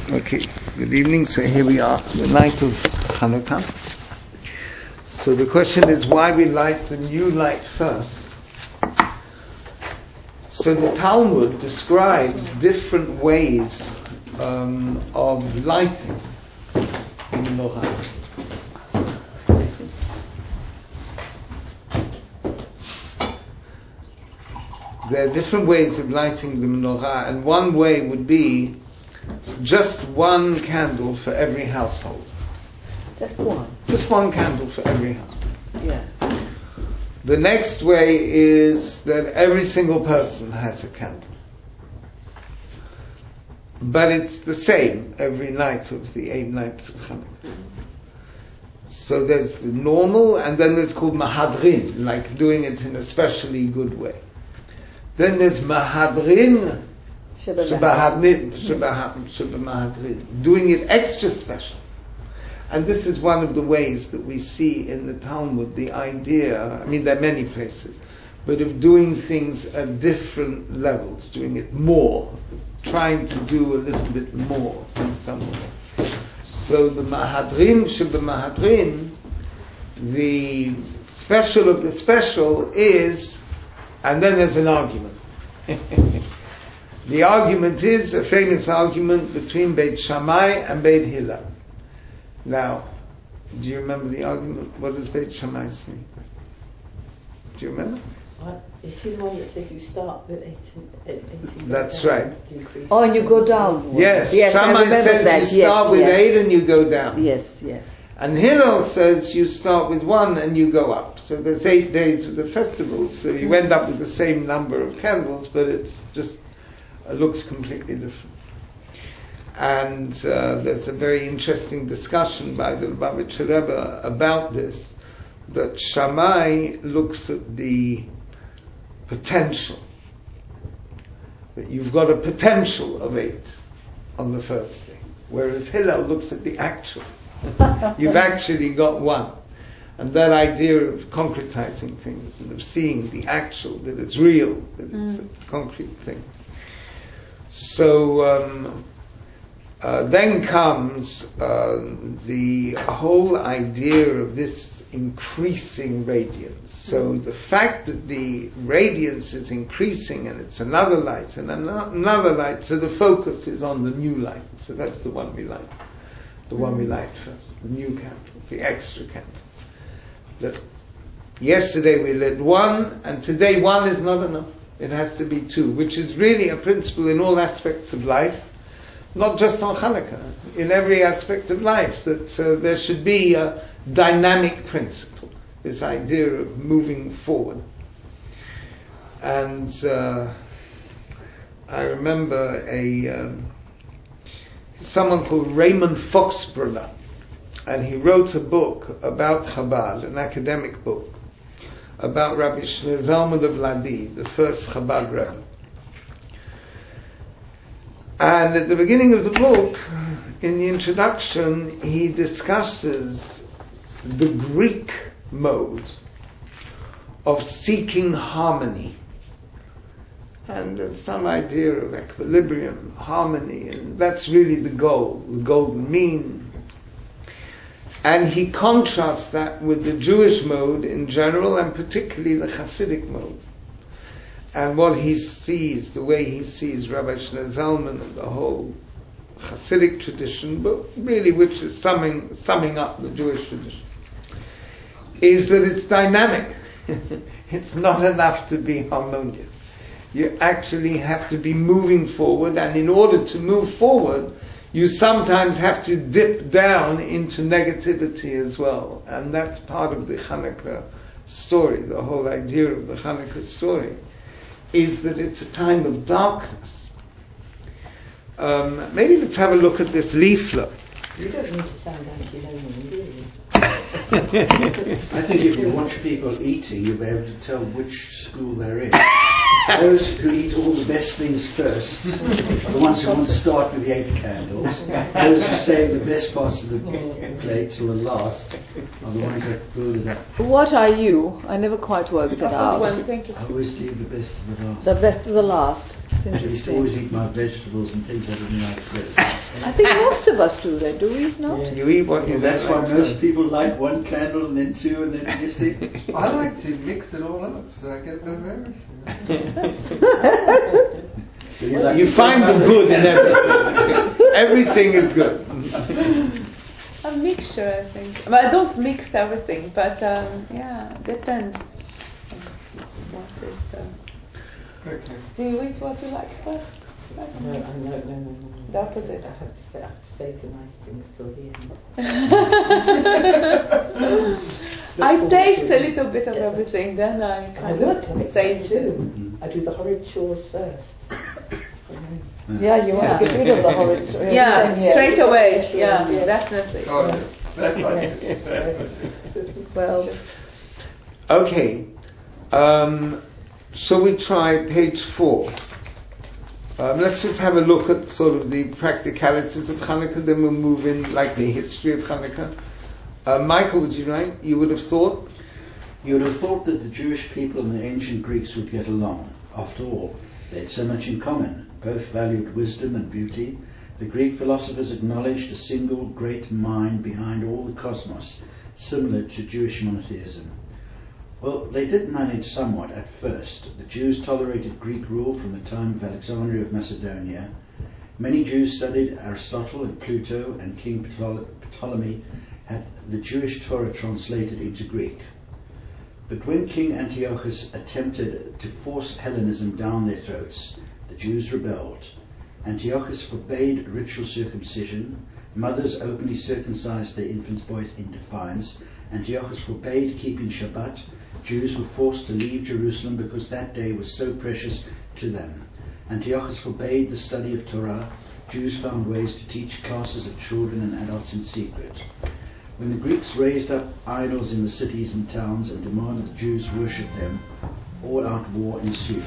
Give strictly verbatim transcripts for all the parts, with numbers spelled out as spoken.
Okay, good evening. So here we are, the night of Hanukkah. So the question is why we light the new light first. So the Talmud describes different ways um, of lighting the menorah. There are different ways of lighting the menorah, and one way would be just one candle for every household. Just one? Just one candle for every household. Yes. The next way is that every single person has a candle. But it's the same every night of the eight nights of Hanukkah. So there's the normal, and then there's called mahadrin, like doing it in a specially good way. Then there's mahadrin, Shebahadrin, Shebahadrin, doing it extra special. And this is one of the ways that we see in the Talmud the idea, I mean there are many places, but of doing things at different levels, doing it more, trying to do a little bit more in some way. So the Mahadrin, Shebahadrin, the special of the special is, and then there's an argument. The argument is a famous argument between Beit Shammai and Beit Hillel. Now, do you remember the argument? What does Beit Shammai say? Do you remember? What? Is he the one that says you start with eighteen? eighteen That's right. Oh, and you go down. Yes, yes Shammai says that. you start yes, with yes. eight and you go down. Yes, yes. And Hillel says you start with one and you go up. So there's eight days of the festival, so you end up with the same number of candles, but it's just it looks completely different. And uh, there's a very interesting discussion by the Lubavitcher Rebbe about this, that Shammai looks at the potential, that you've got a potential of eight on the first day, whereas Hillel looks at the actual. You've actually got one. And that idea of concretizing things and of seeing the actual, that it's real, that it's mm. a concrete thing. So um, uh, then comes uh, the whole idea of this increasing radiance. So the fact that the radiance is increasing and it's another light and another light, so the focus is on the new light. So that's the one we light. The one we light first, the new candle, the extra candle. That yesterday we lit one, and today one is not enough. It has to be two, which is really a principle in all aspects of life, not just on Hanukkah, in every aspect of life, that uh, there should be a dynamic principle, this idea of moving forward. And uh, I remember a um, someone called Raymond Foxbrunner, and he wrote a book about Chabad, an academic book, about Rabbi Shneur Zalman of Ladi, the first Chabad Rebbe. And at the beginning of the book, in the introduction, he discusses the Greek mode of seeking harmony. And there's some idea of equilibrium, harmony, and that's really the goal, the golden mean. And he contrasts that with the Jewish mode in general, and particularly the Hasidic mode. And what he sees, the way he sees Rabbi Shneur Zalman and the whole Hasidic tradition, but really which is summing, summing up the Jewish tradition, is that it's dynamic. It's not enough to be harmonious. You actually have to be moving forward, and in order to move forward, you sometimes have to dip down into negativity as well. And that's part of the Hanukkah story. The whole idea of the Hanukkah story is that it's a time of darkness. Um, maybe let's have a look at this leaflet. You don't need to sound anti-Roman, do you? I think if you watch people eating, you'll be able to tell which school they're in. Those who eat all the best things first are the ones who want to start with the eight candles. Those who save the best parts of the plate till the last are the ones that build it up. What are you? I never quite worked it out. Well, thank you. I always leave the best to the last. The best to the last. It's I used to interesting. always eat my vegetables and things I didn't like first. I think most of us do that, do we not? Yeah. You eat what you Well, that's why like. most people light one candle and then two and then finish it. I like to mix it all up so I get a bit of everything. So you, like You to find the good in everything. Everything is good. A mixture, I think. But I don't mix everything, but um, yeah, depends. What is? Uh, Okay. do you eat what you like first? No, no, no, no, no, no. The opposite. I have to say, I have to save the nice things till the end. I taste a little bit of everything, then I I kind would of say too. I do the horrid chores first. Yeah, you want to get rid of the horrid. uh, Yeah, thing, straight away. Yeah, Yeah. definitely. Oh, yes. That's right. Well, Okay. Um, shall we try page four? Um, let's just have a look at sort of the practicalities of Hanukkah, then we'll move in like the history of Hanukkah. Uh, Michael, would you write? You would have thought? You would have thought that the Jewish people and the ancient Greeks would get along. After all, they had so much in common. Both valued wisdom and beauty. The Greek philosophers acknowledged a single great mind behind all the cosmos, similar to Jewish monotheism. Well, they did manage somewhat at first. The Jews tolerated Greek rule from the time of Alexander of Macedonia. Many Jews studied Aristotle and Pluto, and King Ptolemy had the Jewish Torah translated into Greek. But when King Antiochus attempted to force Hellenism down their throats, the Jews rebelled. Antiochus forbade ritual circumcision. Mothers openly circumcised their infant boys in defiance. Antiochus forbade keeping Shabbat. Jews were forced to leave Jerusalem because that day was so precious to them. Antiochus forbade the study of Torah. Jews found ways to teach classes of children and adults in secret. When the Greeks raised up idols in the cities and towns and demanded the Jews worship them, all-out war ensued.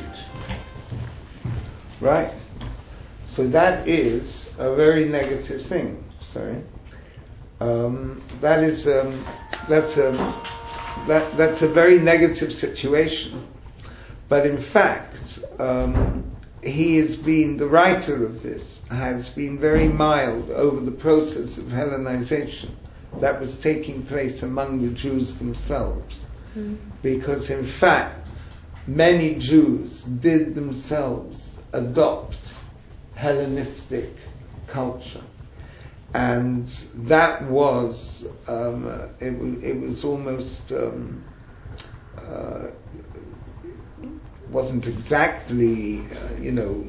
Right. So that is a very negative thing. Sorry. Um, that is um, that's a that that's a very negative situation. But in fact, um, he has been the writer of this has been very mild over the process of Hellenization that was taking place among the Jews themselves, mm. because in fact many Jews did themselves adopt Hellenistic culture, and that was um, uh, it, w- it was almost um, uh, wasn't exactly uh, you know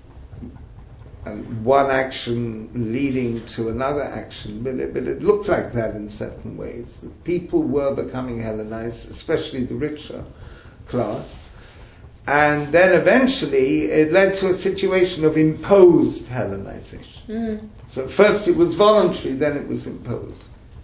um, one action leading to another action, but it, but it looked like that in certain ways. The people were becoming Hellenized, especially the richer class. And then eventually it led to a situation of imposed Hellenization. Mm. So first it was voluntary, then it was imposed.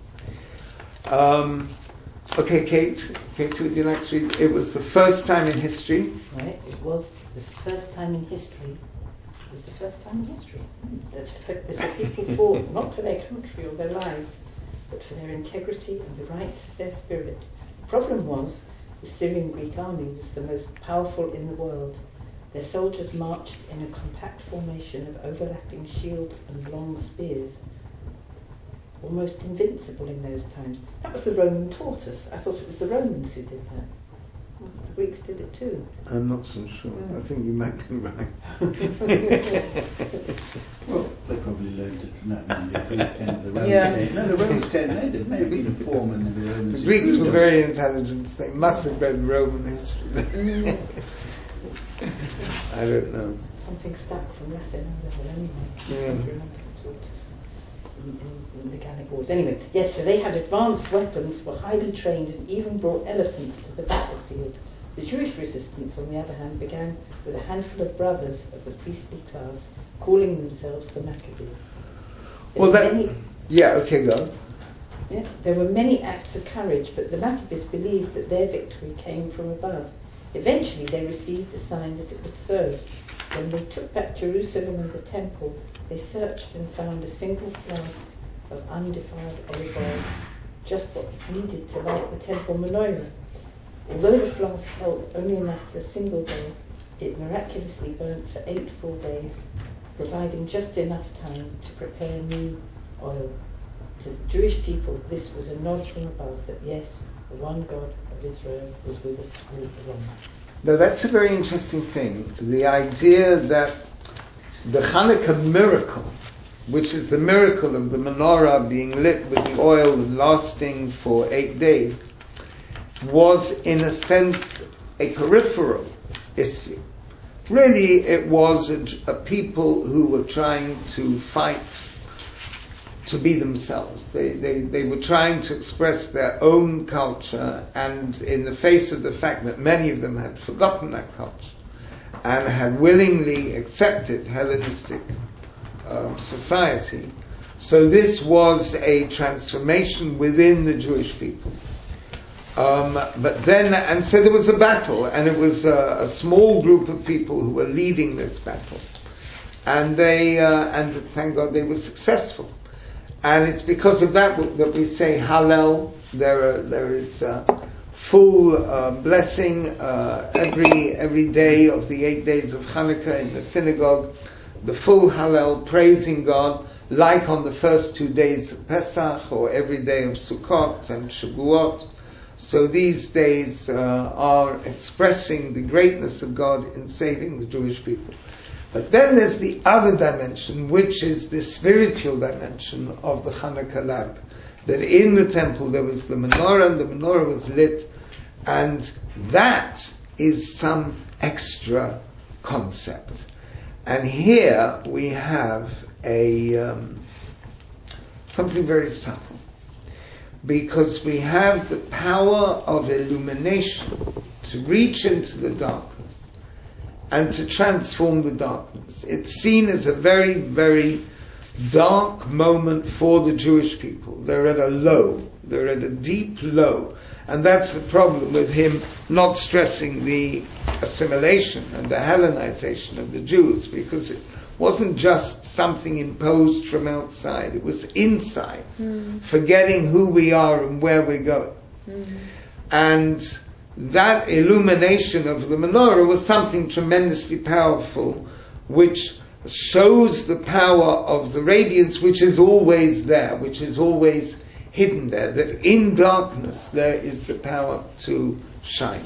Um, okay, Kate, Kate, would you like to read? It was the first time in history. Right, it was the first time in history. It was the first time in history that the people fought not for their country or their lives, but for their integrity and the rights of their spirit. The problem was, the Syrian Greek army was the most powerful in the world. Their soldiers marched in a compact formation of overlapping shields and long spears, almost invincible in those times. That was the Roman tortoise. I thought it was the Romans who did that. Well, the Greeks did it too. I'm not so sure. Mm. I think you might be right. Well, they probably learned it from that when the Greek and the Romans Yeah. came. No, the Romans came later. It may have been a form and then the Romans. The Greeks were improved very intelligent. They must have read Roman history. I don't know. Something stuck from Latin over anyway. Yeah. I remember the tortoise in, in, in the Gallic Wars. Anyway, yes, so they had advanced weapons, were highly trained, and even brought elephants to the battlefield. The Jewish resistance, on the other hand, began with a handful of brothers of the priestly class calling themselves the Maccabees. There Well, were that. many, Yeah. Okay, go. yeah, there were many acts of courage, but the Maccabees believed that their victory came from above. Eventually, they received a sign that it was so. When they took back Jerusalem and the temple, they searched and found a single flask of undefiled olive oil, just what needed to light the temple menorah. Although the flask held only enough for a single day, it miraculously burnt for eight full days. providing just enough time to prepare new oil. To the Jewish people, this was a nod from above that yes, the one God of Israel was with us all along. Now that's a very interesting thing. The idea that the Hanukkah miracle, which is the miracle of the menorah being lit with the oil and lasting for eight days, was in a sense a peripheral issue. Really, it was a, a people who were trying to fight to be themselves. They, they, they were trying to express their own culture, and in the face of the fact that many of them had forgotten that culture and had willingly accepted Hellenistic um, society. So this was a transformation within the Jewish people. Um, but then, and so there was a battle, and it was a, a small group of people who were leading this battle. And they, uh, and thank God they were successful. And it's because of that that we say Hallel. There, are, there is uh, full uh, blessing uh, every every day of the eight days of Hanukkah in the synagogue. The full Hallel, praising God, like on the first two days of Pesach or every day of Sukkot and Shavuot. So these days uh, are expressing the greatness of God in saving the Jewish people. But then there's the other dimension, which is the spiritual dimension of the Hanukkah lamp. That in the temple there was the menorah, and the menorah was lit, and that is some extra concept. And here we have a um, something very subtle, because we have the power of illumination to reach into the darkness and to transform the darkness. It's seen as a very, very dark moment for the Jewish people. They're at a low. They're at a deep low. And that's the problem with him not stressing the assimilation and the Hellenization of the Jews, because it wasn't just something imposed from outside. It was inside, mm. forgetting who we are and where we're going. Mm. And that illumination of the menorah was something tremendously powerful, which shows the power of the radiance, which is always there, which is always hidden there, that in darkness there is the power to shine.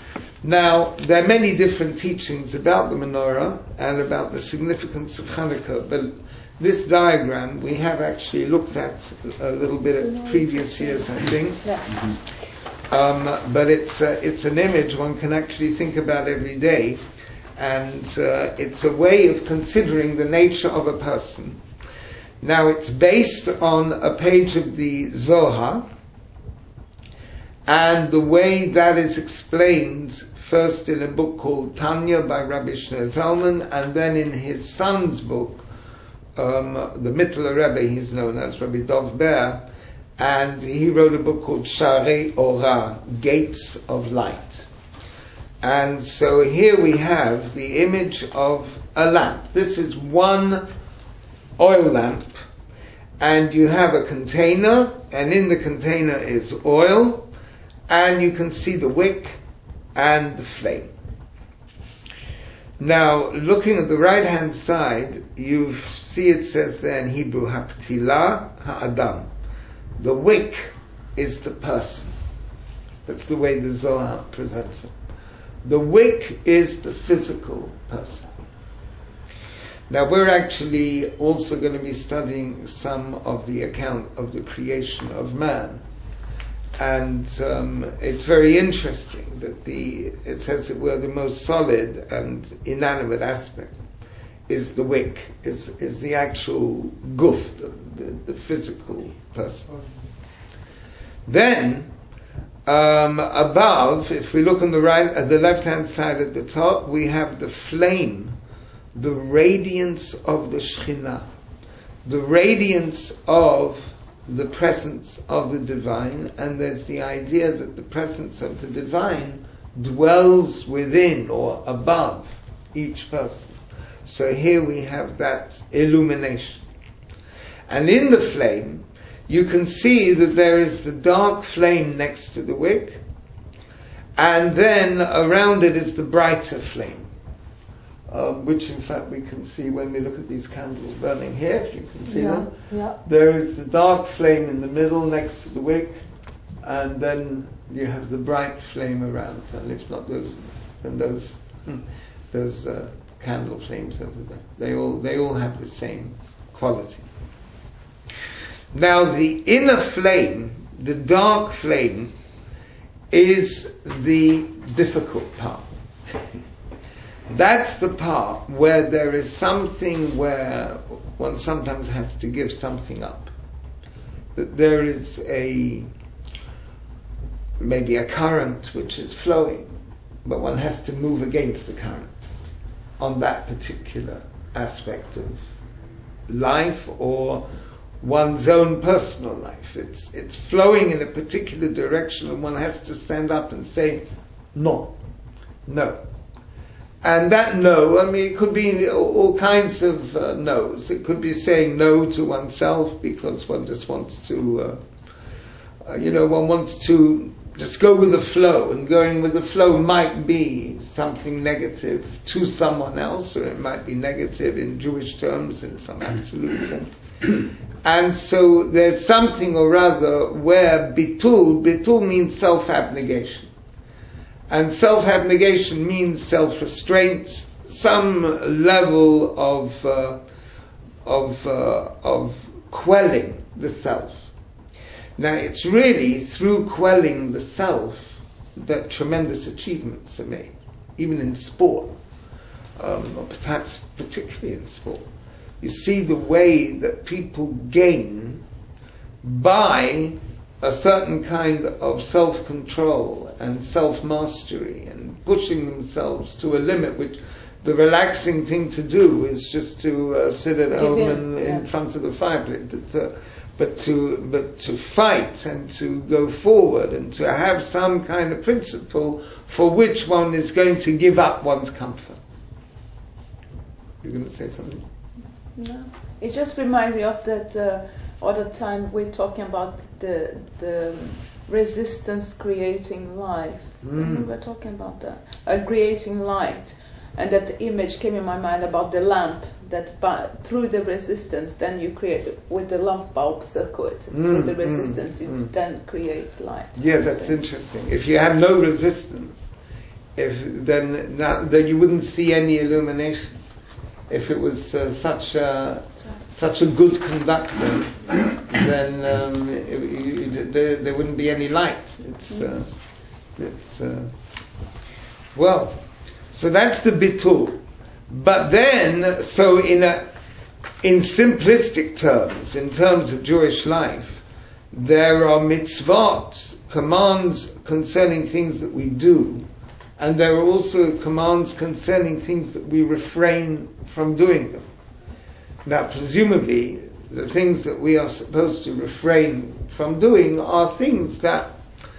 Now, there are many different teachings about the menorah and about the significance of Hanukkah, but this diagram we have actually looked at a little bit at previous years, I think. Yeah. Mm-hmm. Um, but it's uh, it's an image one can actually think about every day, and uh, it's a way of considering the nature of a person. Now, it's based on a page of the Zohar, and the way that is explained first in a book called Tanya by Rabbi Shneur Zalman, and then in his son's book, um, the Mittler Rebbe, he's known as Rabbi Dov Ber, and he wrote a book called Sharei Ora, Gates of Light. And so here we have the image of a lamp. This is one oil lamp, and you have a container, and in the container is oil, and you can see the wick and the flame. Now, looking at the right-hand side, you see it says there in Hebrew, Haptilah Ha'adam. The wick is the person. That's the way the Zohar presents it. The wick is the physical person. Now, we're actually also going to be studying some of the account of the creation of man. And um, it's very interesting that the, it says that we're the most solid and inanimate aspect is the wick, is is the actual guf, the, the, the physical person. Then, um, above, if we look on the right, at the left-hand side at the top, we have the flame, the radiance of the Shekhinah, the radiance of the presence of the divine, and there's the idea that the presence of the divine dwells within or above each person. So here we have that illumination. And in the flame, you can see that there is the dark flame next to the wick, and then around it is the brighter flame. um, which in fact we can see when we look at these candles burning here, if you can see Yeah, them. yeah. There is the dark flame in the middle next to the wick, and then you have the bright flame around, and if not those, then those those uh, candle flames over there. They all they all have the same quality. Now the inner flame, the dark flame, is the difficult part. That's the part where there is something where one sometimes has to give something up. That there is a maybe a current which is flowing, but one has to move against the current on that particular aspect of life or one's own personal life. It's it's flowing in a particular direction, and one has to stand up and say no, no. And that no, I mean, it could be all kinds of uh, no's. It could be saying no to oneself because one just wants to, uh, uh, you know, one wants to just go with the flow, and going with the flow might be something negative to someone else, or it might be negative in Jewish terms in some absolute form. And so there's something or other where bitul, bitul means self-abnegation. And self-abnegation means self-restraint, some level of uh, of uh, of quelling the self. Now, it's really through quelling the self that tremendous achievements are made, even in sport, um, or perhaps particularly in sport. You see the way that people gain by a certain kind of self-control and self-mastery and pushing themselves to a limit, which the relaxing thing to do is just to uh, sit at Give home in, and yeah. in front of the fireplace. To, but to but to fight and to go forward and to have some kind of principle for which one is going to give up one's comfort. You're going to say something? No, it just reminds me of that uh, other time we're talking about the the resistance creating life. Mm. We were talking about that, uh, creating light, and that image came in my mind about the lamp that by, through the resistance, then you create with the lamp bulb circuit Mm, through the mm, resistance, you mm. then create light. Yeah, that's interesting. If you have no resistance, if then now, then you wouldn't see any illumination. If it was uh, such a such a good conductor, then um, it, you, there, there wouldn't be any light. It's uh, it's uh, well, so that's the bitul. But then, so in a in simplistic terms, in terms of Jewish life, there are mitzvot, commands concerning things that we do. And there are also commands concerning things that we refrain from doing them. Now, presumably, the things that we are supposed to refrain from doing are things that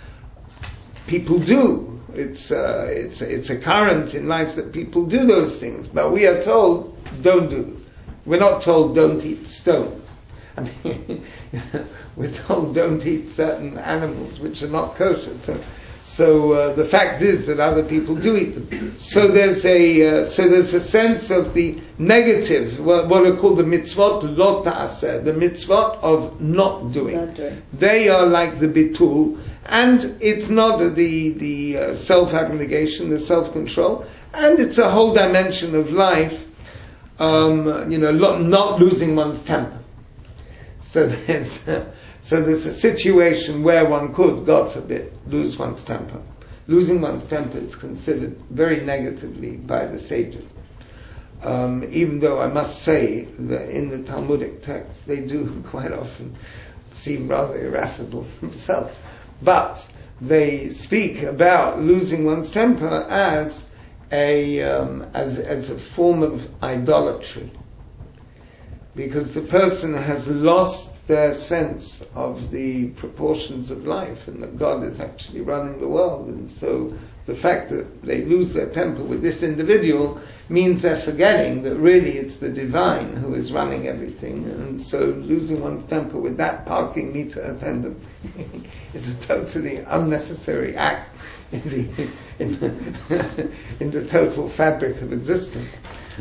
people do. It's uh, it's it's a current in life that people do those things, but we are told don't do them. We're not told don't eat stones. I mean, we're told don't eat certain animals which are not kosher. So. So uh, the fact is that other people do eat them. So there's a uh, so there's a sense of the negative, what, what are called the mitzvot lo ta'aseh, the mitzvot of not doing. Not doing. They are like the bitul, and it's not the the uh, self-abnegation, the self-control, and it's a whole dimension of life. Um, you know, lo- not losing one's temper. So there's. Uh, So there's a situation where one could, God forbid, lose one's temper. Losing one's temper is considered very negatively by the sages. Um, even though I must say that in the Talmudic text they do quite often seem rather irascible themselves. But they speak about losing one's temper as a um, as as a form of idolatry. Because the person has lost their sense of the proportions of life and that God is actually running the world. And so the fact that they lose their temper with this individual means they're forgetting that really it's the divine who is running everything. And so losing one's temper with that parking meter attendant is a totally unnecessary act in the, in the, in the total fabric of existence.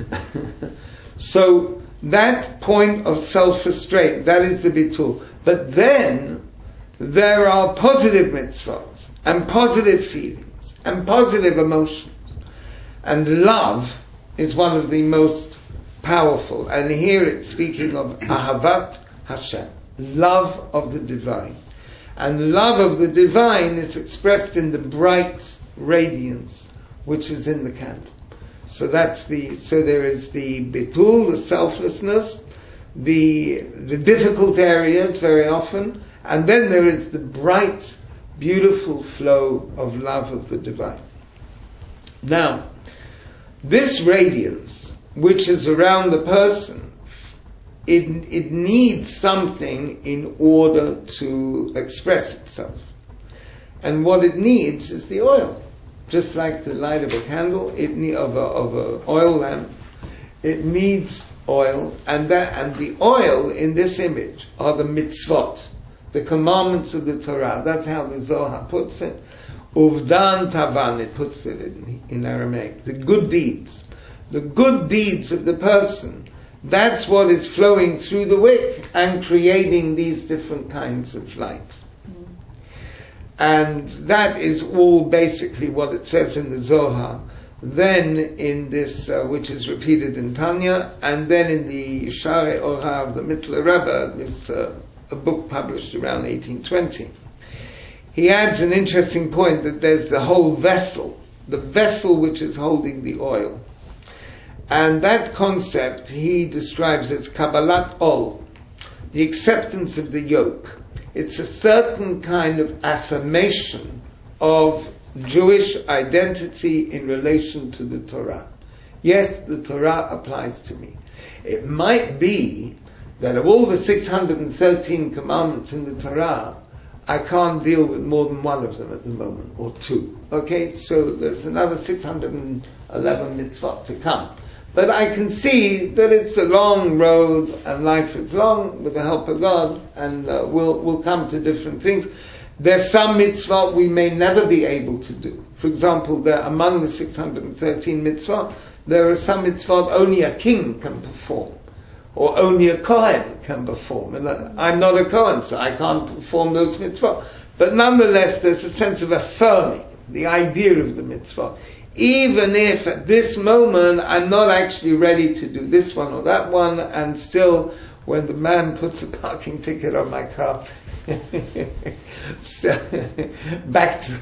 So that point of self-restraint, that is the bitul. But then there are positive mitzvot and positive feelings and positive emotions. And love is one of the most powerful. And here it's speaking of Ahavat Hashem, love of the divine. And love of the divine is expressed in the bright radiance which is in the candle. So that's the, so there is the bitul, the selflessness, the, the difficult areas very often, and then there is the bright, beautiful flow of love of the divine. Now, this radiance, which is around the person, it, it needs something in order to express itself. And what it needs is the oil. Just like the light of a candle, it need, of a of a oil lamp, it needs oil, and that and the oil in this image are the mitzvot, the commandments of the Torah. That's how the Zohar puts it. Uvdan tavan, it puts it in, in Aramaic. The good deeds, the good deeds of the person. That's what is flowing through the wick and creating these different kinds of light. And that is all basically what it says in the Zohar. Then in this, uh, which is repeated in Tanya, and then in the Sha'arei Orah of the Mittler Rebbe, this uh, a book published around eighteen twenty. He adds an interesting point that there's the whole vessel, the vessel which is holding the oil. And that concept he describes as Kabbalat Ol, the acceptance of the yoke. It's a certain kind of affirmation of Jewish identity in relation to the Torah. Yes, the Torah applies to me. It might be that of all the six hundred thirteen commandments in the Torah, I can't deal with more than one of them at the moment, or two. Okay, so there's another six hundred eleven mitzvot to come. But I can see that it's a long road, and life is long with the help of God, and uh, we'll we'll come to different things. There's some mitzvot we may never be able to do. For example, there among the six hundred thirteen mitzvot, there are some mitzvot only a king can perform, or only a Kohen can perform. And uh, I'm not a Kohen, so I can't perform those mitzvot. But nonetheless, there's a sense of affirming the idea of the mitzvot. Even if at this moment I'm not actually ready to do this one or that one, and still when the man puts a parking ticket on my car, so back to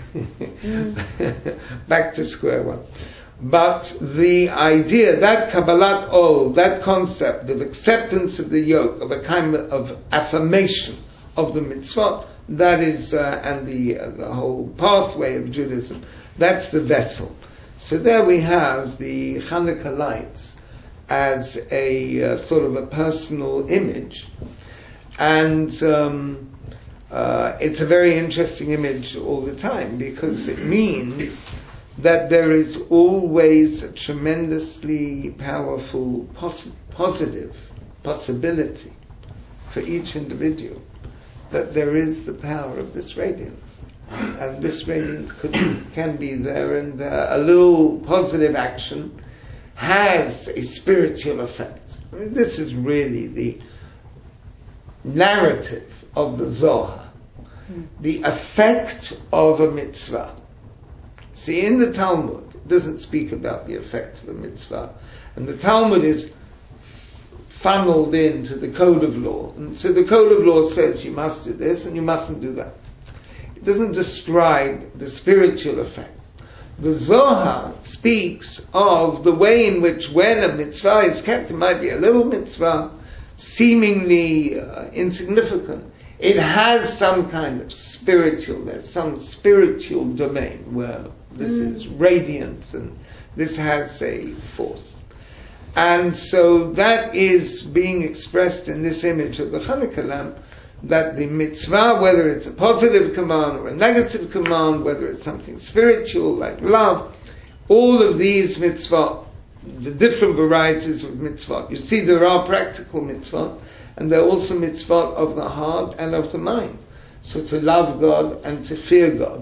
back to square one. But the idea, that Kabbalat Ol, that concept of acceptance of the yoke, of a kind of affirmation of the mitzvot, that is, uh, and the, uh, the whole pathway of Judaism, that's the vessel. So there we have the Hanukkah lights as a uh, sort of a personal image, and um, uh, it's a very interesting image all the time, because it means that there is always a tremendously powerful pos- positive possibility for each individual, that there is the power of this radiance. And this radiance could, can be there, and uh, a little positive action has a spiritual effect. I mean, this is really the narrative of the Zohar, mm. the effect of a mitzvah. See, in the Talmud, it doesn't speak about the effect of a mitzvah, and the Talmud is funneled into the code of law, and so the code of law says you must do this and you mustn't do that. It doesn't describe the spiritual effect. The Zohar speaks of the way in which when a mitzvah is kept, it might be a little mitzvah, seemingly uh, insignificant, it has some kind of spiritual, there's some spiritual domain where this mm. is radiance and this has a force. And so that is being expressed in this image of the Hanukkah lamp, that the mitzvah, whether it's a positive command or a negative command, whether it's something spiritual like love, all of these mitzvah, the different varieties of mitzvah. You see, there are practical mitzvah, and there are also mitzvah of the heart and of the mind. So to love God and to fear God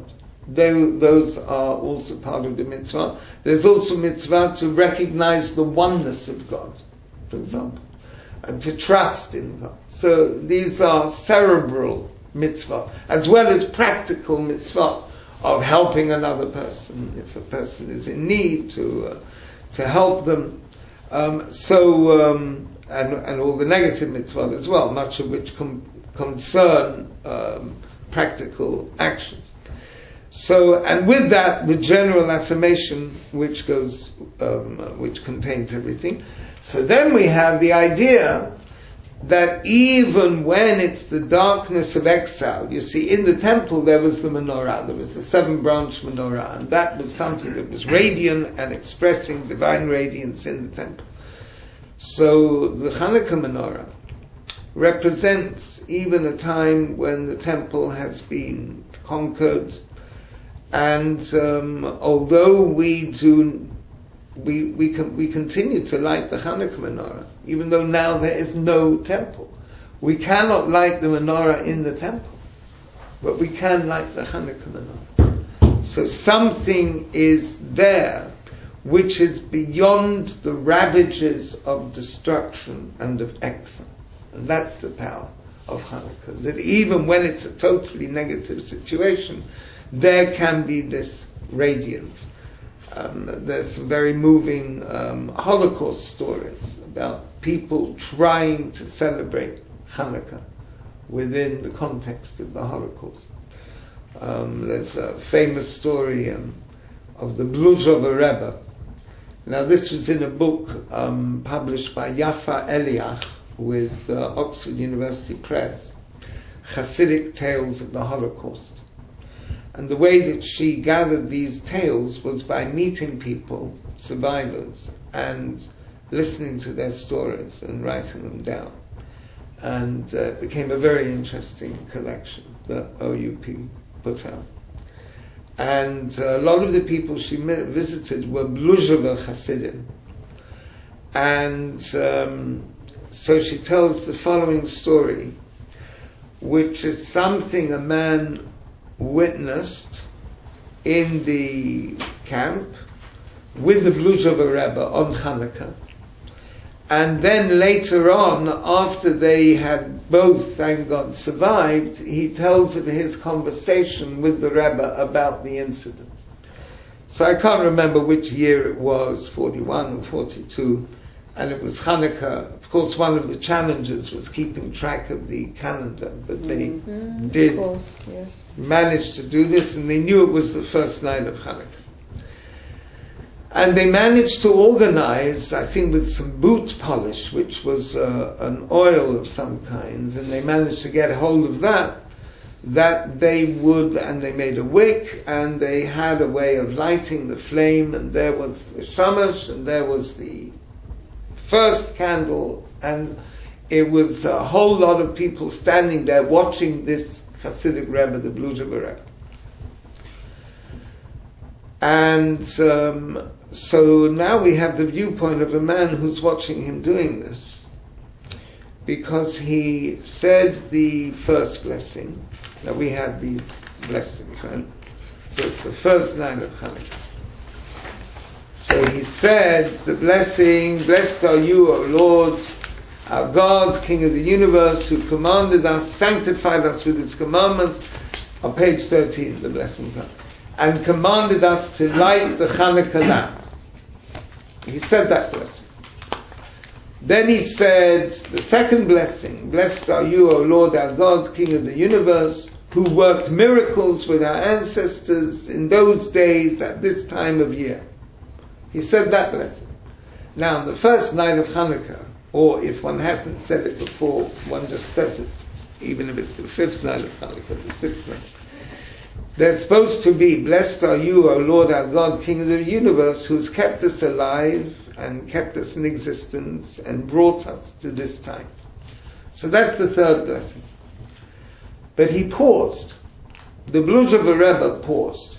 they, those are also part of the mitzvah. There's also mitzvah to recognize the oneness of God, for example, and to trust in God. So these are cerebral mitzvah, as well as practical mitzvah of helping another person if a person is in need, to uh, to help them. Um, so um, and and all the negative mitzvah as well, much of which com- concern um, practical actions. So, and with that, the general affirmation, which goes, um, which contains everything. So then we have the idea that even when it's the darkness of exile, you see, in the temple there was the menorah, there was the seven-branch menorah, and that was something that was radiant and expressing divine radiance in the temple. So the Hanukkah menorah represents even a time when the temple has been conquered, and um, although we do, we we can, we continue to light the Hanukkah menorah, even though now there is no temple. We cannot light the menorah in the temple, but we can light the Hanukkah menorah. So something is there which is beyond the ravages of destruction and of exile. And that's the power of Hanukkah. That even when it's a totally negative situation, there can be this radiance. Um, there's some very moving um, Holocaust stories about people trying to celebrate Hanukkah within the context of the Holocaust. Um, there's a famous story um, of the Bluzhover Rebbe. Now this was in a book um, published by Yafa Eliach with uh, Oxford University Press, Hasidic Tales of the Holocaust. And the way that she gathered these tales was by meeting people, survivors, and listening to their stories and writing them down. And uh, it became a very interesting collection that O U P put out. And uh, a lot of the people she met, visited were Bluzhover Hasidim. And um, so she tells the following story, which is something a man witnessed in the camp with the Bluzhover Rebbe on Hanukkah. And then later on, after they had both, thank God, survived, he tells of his conversation with the Rebbe about the incident. So I can't remember which year it was, forty-one or forty-two, and it was Hanukkah. Of course, one of the challenges was keeping track of the calendar, but they mm-hmm. did Of course, yes. manage to do this, and they knew it was the first night of Hanukkah. And they managed to organize, I think with some boot polish, which was uh, an oil of some kind, and they managed to get hold of that, that they would, and they made a wick, and they had a way of lighting the flame, and there was the shamash, and there was the first candle, and it was a whole lot of people standing there watching this Hasidic Rebbe, the Bluzhover Rebbe. And um, so now we have the viewpoint of a man who's watching him doing this, because he said the first blessing. Now we have these blessings, right? So it's the first night of Hanukkah. So he said the blessing, blessed are you, O Lord, our God, King of the universe, who commanded us, sanctified us with his commandments. On page thirteen, the blessings are. And commanded us to light the Hanukkah lamp. He said that blessing. Then he said the second blessing, blessed are you, O Lord, our God, King of the universe, who worked miracles with our ancestors in those days at this time of year. He said that blessing. Now, on the first night of Hanukkah, or if one hasn't said it before, one just says it, even if it's the fifth night of Hanukkah, the sixth night. They're supposed to be, blessed are you, O Lord, our God, King of the universe, who's kept us alive and kept us in existence and brought us to this time. So that's the third blessing. But he paused. The Bluzhover Rebbe paused.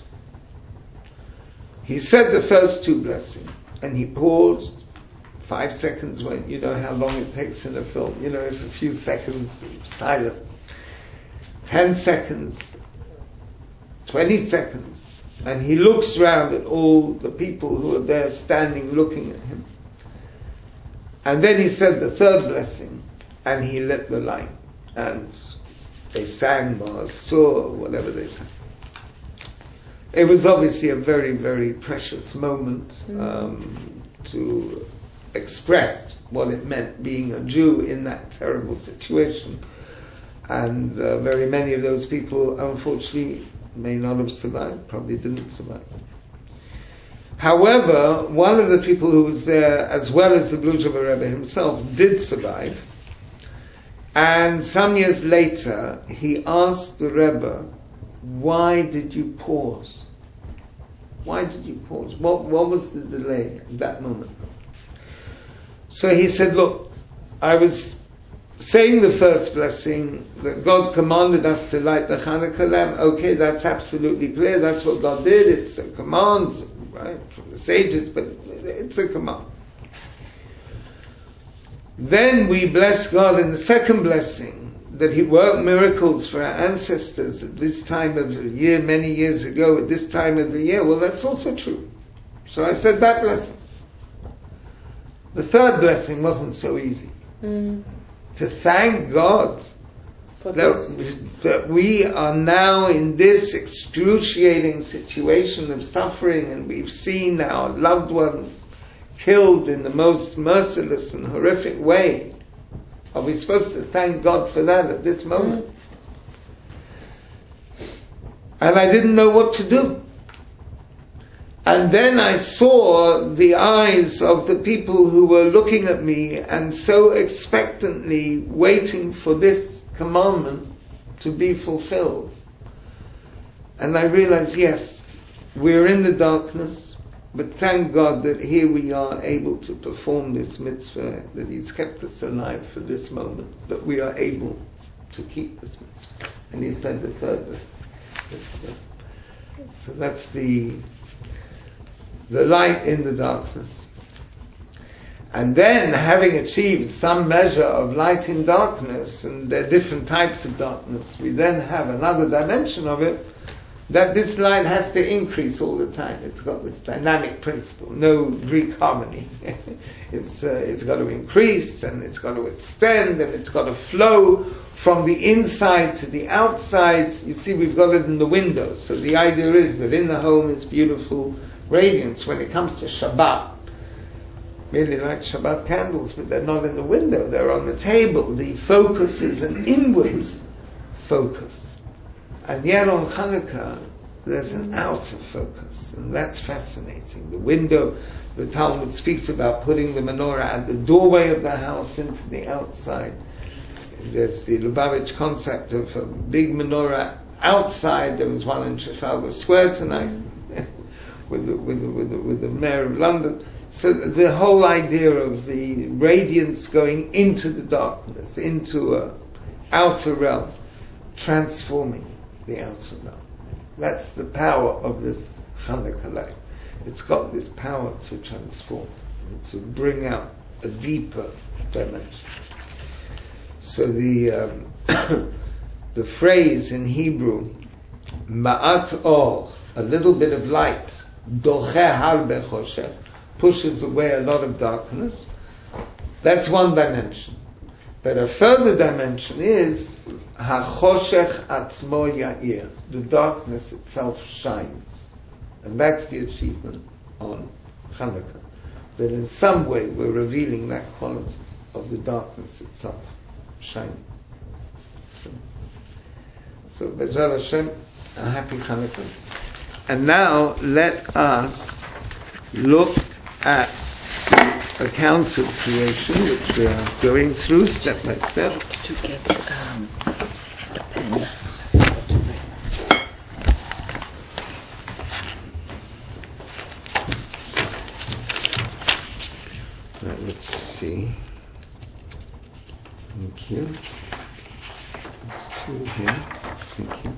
He said the first two blessings, and he paused. Five seconds went, you know how long it takes in a film, you know, if a few seconds, silent. Ten seconds, twenty seconds, and he looks round at all the people who are there standing looking at him. And then he said the third blessing, and he lit the light, and they sang Ma'asur, whatever they sang. It was obviously a very, very precious moment um, to express what it meant being a Jew in that terrible situation. And uh, very many of those people, unfortunately, may not have survived, probably didn't survive. However, one of the people who was there, as well as the Blujever Rebbe himself, did survive. And some years later, he asked the Rebbe, why did you pause? Why did you pause? What, what was the delay at that moment? So he said, look, I was saying the first blessing, that God commanded us to light the Hanukkah lamp. Okay, that's absolutely clear. That's what God did. It's a command, right, from the sages, but it's a command. Then we bless God in the second blessing, that He worked miracles for our ancestors at this time of the year, many years ago, at this time of the year. Well, that's also true. So I said that blessing. The third blessing wasn't so easy. Mm. To thank God that, that we are now in this excruciating situation of suffering, and we've seen our loved ones killed in the most merciless and horrific way. Are we supposed to thank God for that at this moment? And I didn't know what to do. And then I saw the eyes of the people who were looking at me and so expectantly waiting for this commandment to be fulfilled. And I realized, yes, we're in the darkness, but thank God that here we are able to perform this mitzvah, that He's kept us alive for this moment, that we are able to keep this mitzvah. And He said the third verse. Uh, so that's the the light in the darkness. And then, having achieved some measure of light in darkness, and there are different types of darkness, we then have another dimension of it, that this light has to increase all the time. It's got this dynamic principle, no Greek harmony. it's uh, it's got to increase, and it's got to extend, and it's got to flow from the inside to the outside. You see, we've got it in the window. So the idea is that in the home is beautiful radiance. When it comes to Shabbat, really like Shabbat candles, but they're not in the window, they're on the table. The focus is an inward focus. And yet on Hanukkah, there's an outer focus, and that's fascinating. The window, the Talmud speaks about putting the menorah at the doorway of the house into the outside. There's the Lubavitch concept of a big menorah outside. There was one in Trafalgar Square tonight with the, with the, with the, with the mayor of London. So the whole idea of the radiance going into the darkness, into a outer realm, transforming the outer realm. That's the power of this Hanukkah light. It's got this power to transform, to bring out a deeper dimension. So the um, the phrase in Hebrew, ma'at or, a little bit of light, doche harbe choshech, pushes away a lot of darkness. That's one dimension. But a further dimension is hachoshech atzmo ya'ir. The darkness itself shines. And that's the achievement on Hanukkah. That in some way we're revealing that quality of the darkness itself shining. So, so B'ezras Hashem, a happy Hanukkah. And now let us look at accounts of creation, which we are going through step by step. To get um, a pen. Right, let's see. Thank you. There's two here. Thank you.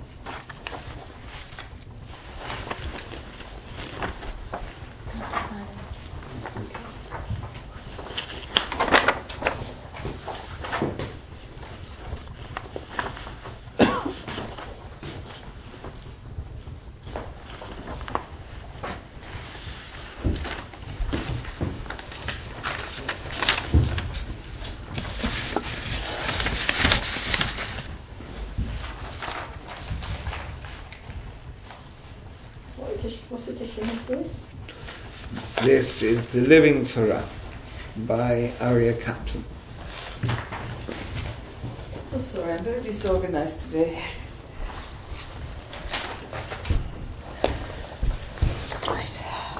edition, what edition is this? This is the Living Torah by Arya Kaplan. So sorry, I'm very disorganized today. Right.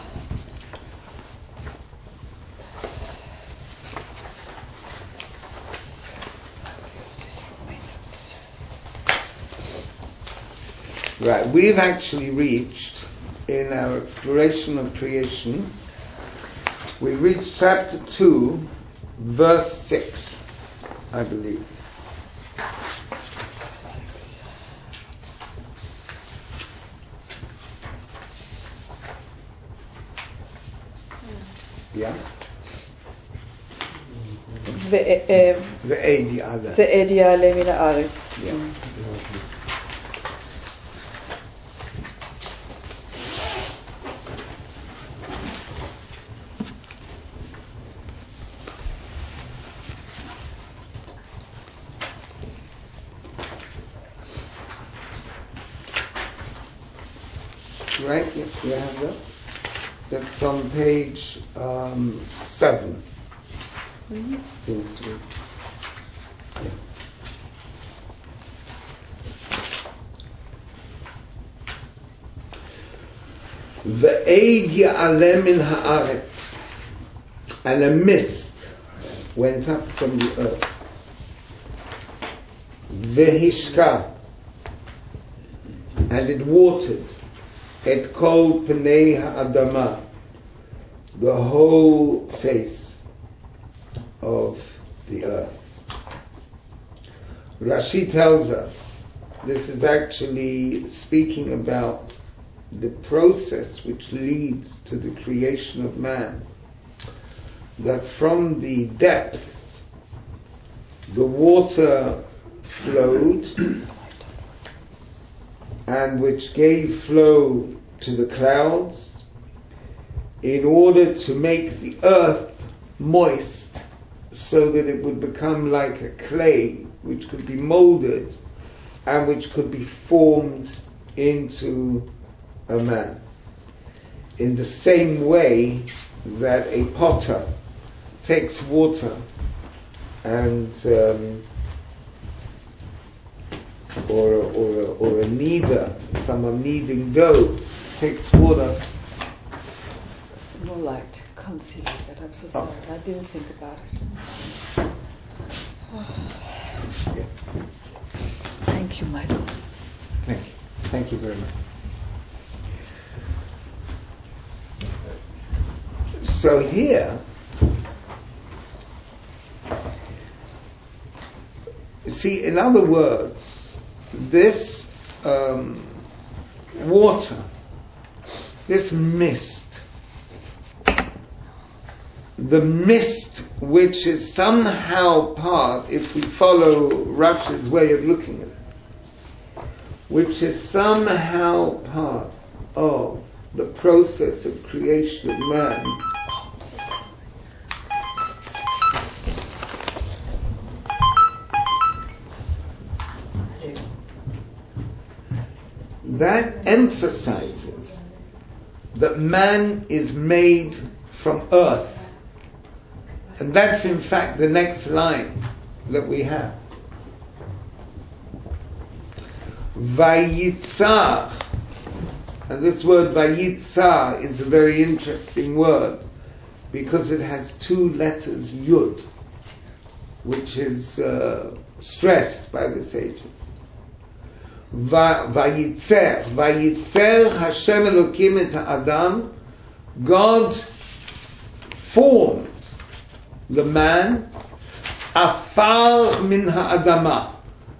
Right, we've actually reached, in our exploration of creation, we reached chapter two, verse six, I believe. Yeah? Ve'edi ale. Ve'edi ale min ha'aretz. Yeah. Right? Yes, you have that. That's on page um, seven. Mm-hmm. Seems to be. Yeah. Ve'ed ya'aleh min ha'aretz, and a mist went up from the earth. Ve'hishka, and it watered. Et kol pnei ha'adama, the whole face of the earth. Rashi tells us this is actually speaking about the process which leads to the creation of man. That from the depths the water flowed, and which gave flow to the clouds in order to make the earth moist so that it would become like a clay which could be molded and which could be formed into a man. In the same way that a potter takes water and um, or or or a kneader, someone kneading dough, takes water. It's more like concealer, but I'm so sorry. Oh. I didn't think about it. Oh. Yeah. Thank you, Michael. Thank you. Thank you very much. So here, you see, in other words, this um, water, this mist, the mist which is somehow part, if we follow Rashi's way of looking at it, which is somehow part of the process of creation of man, that emphasizes that man is made from earth. And that's in fact the next line that we have. Vayitzar. And this word Vayitzar is a very interesting word because it has two letters, Yud, which is uh, stressed by the sages. Vayitzer, Vayitzer Hashem Elokim et Adam. God formed the man, afar min ha'adama.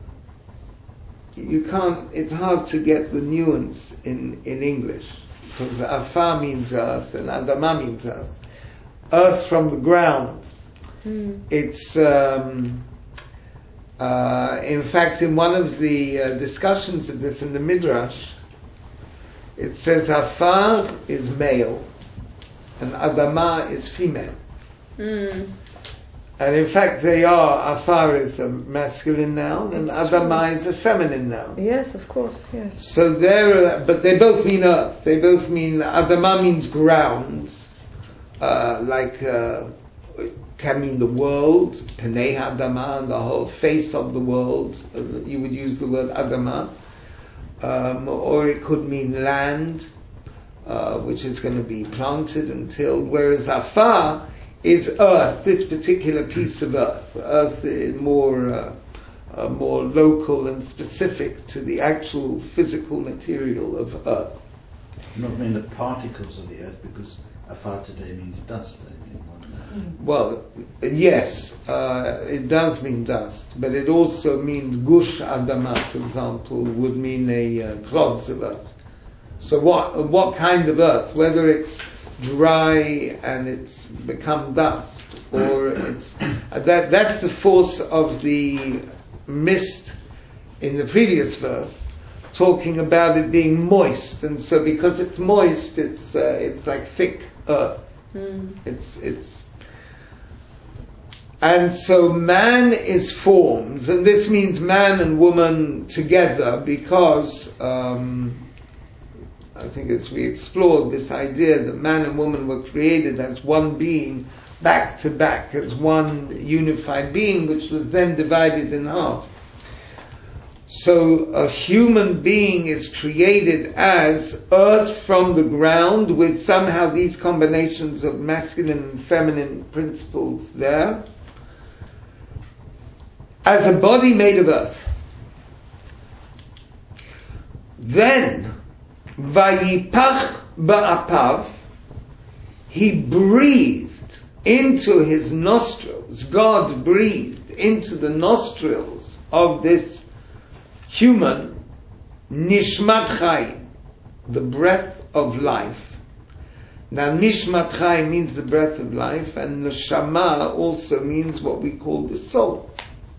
You can't. It's hard to get the nuance in in English because afar means earth and adama means earth. Earth from the ground. Mm. It's. Um, Uh, in fact, in one of the uh, discussions of this in the Midrash, it says Afar is male and Adama is female. Mm. And in fact, they are. Afar is a masculine noun, and It's Adama is a feminine noun. Yes, of course, yes. So they're, but they both mean earth. They both mean, Adama means ground, uh, like, uh, can mean the world, Penei Adama, and the whole face of the world. Uh, you would use the word Adama. Um, or it could mean land, uh, which is going to be planted and tilled, whereas Afar is earth, this particular piece of earth. Earth is more, uh, uh, more local and specific to the actual physical material of earth. Not mean the particles of the earth, because Afar today means dust, I think. Well, yes, uh, it does mean dust, but it also means Gush Adama, for example, would mean a uh, clods of earth. So what what kind of earth? Whether it's dry and it's become dust, or it's uh, that that's the force of the mist in the previous verse, talking about it being moist, and so because it's moist, it's uh, it's like thick earth. Mm. It's it's and so man is formed, and this means man and woman together, because um, I think as we explored this idea that man and woman were created as one being, back to back, as one unified being, which was then divided in half. So a human being is created as earth from the ground, with somehow these combinations of masculine and feminine principles there, as a body made of earth. Then, Vayipach ba'apav, he breathed into his nostrils, God breathed into the nostrils of this human, Nishmat Chaim, the breath of life. Now Nishmat Chaim means the breath of life, and Neshama also means what we call the soul.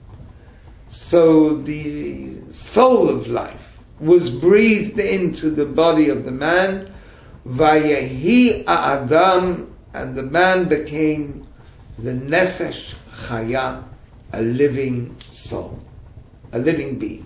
So the soul of life was breathed into the body of the man, Vayehi Adam, and the man became the Nefesh Chaya, a living soul, a living being.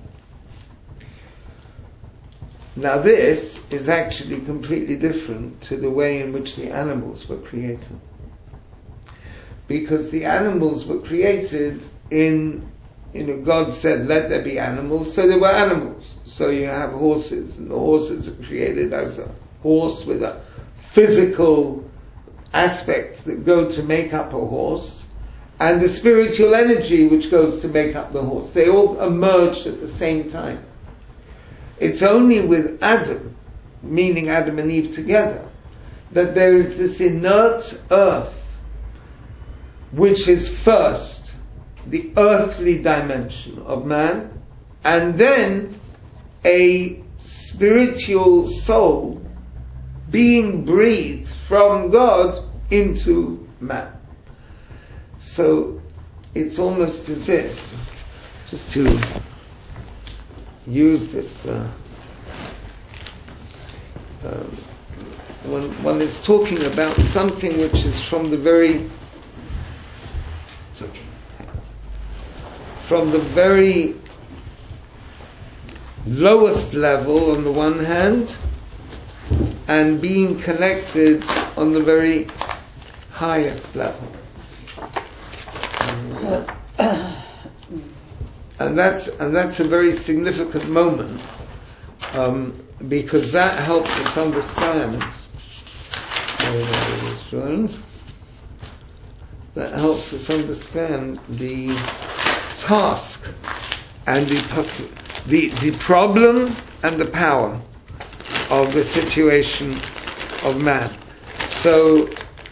Now this is actually completely different to the way in which the animals were created. Because the animals were created in, you know, God said, let there be animals, so there were animals. So you have horses, and the horses are created as a horse with a physical aspects that go to make up a horse, and the spiritual energy which goes to make up the horse. They all emerged at the same time. It's only with Adam, meaning Adam and Eve together, that there is this inert earth, which is first the earthly dimension of man, and then a spiritual soul being breathed from God into man. So it's almost as if, just to use this, uh, um, when one is talking about something which is from the very, it's okay, from the very lowest level on the one hand, and being connected on the very highest level. And that's and that's a very significant moment, um, because that helps us understand. That helps us understand the task and the poss- the the problem and the power of the situation of man. So,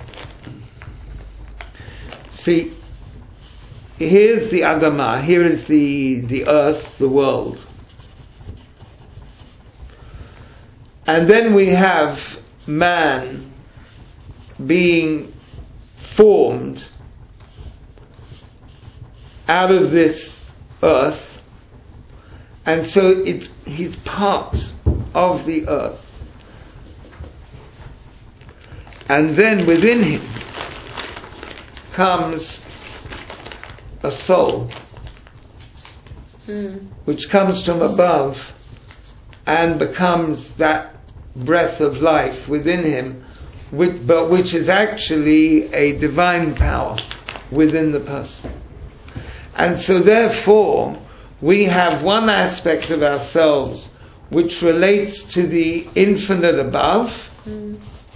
see. Here's the Adama, here is the, the earth, the world. And then we have man being formed out of this earth, and so it's, he's part of the earth. And then within him comes a soul Mm. which comes from above and becomes that breath of life within him, which, but which is actually a divine power within the person. And so therefore, we have one aspect of ourselves which relates to the infinite above, Mm.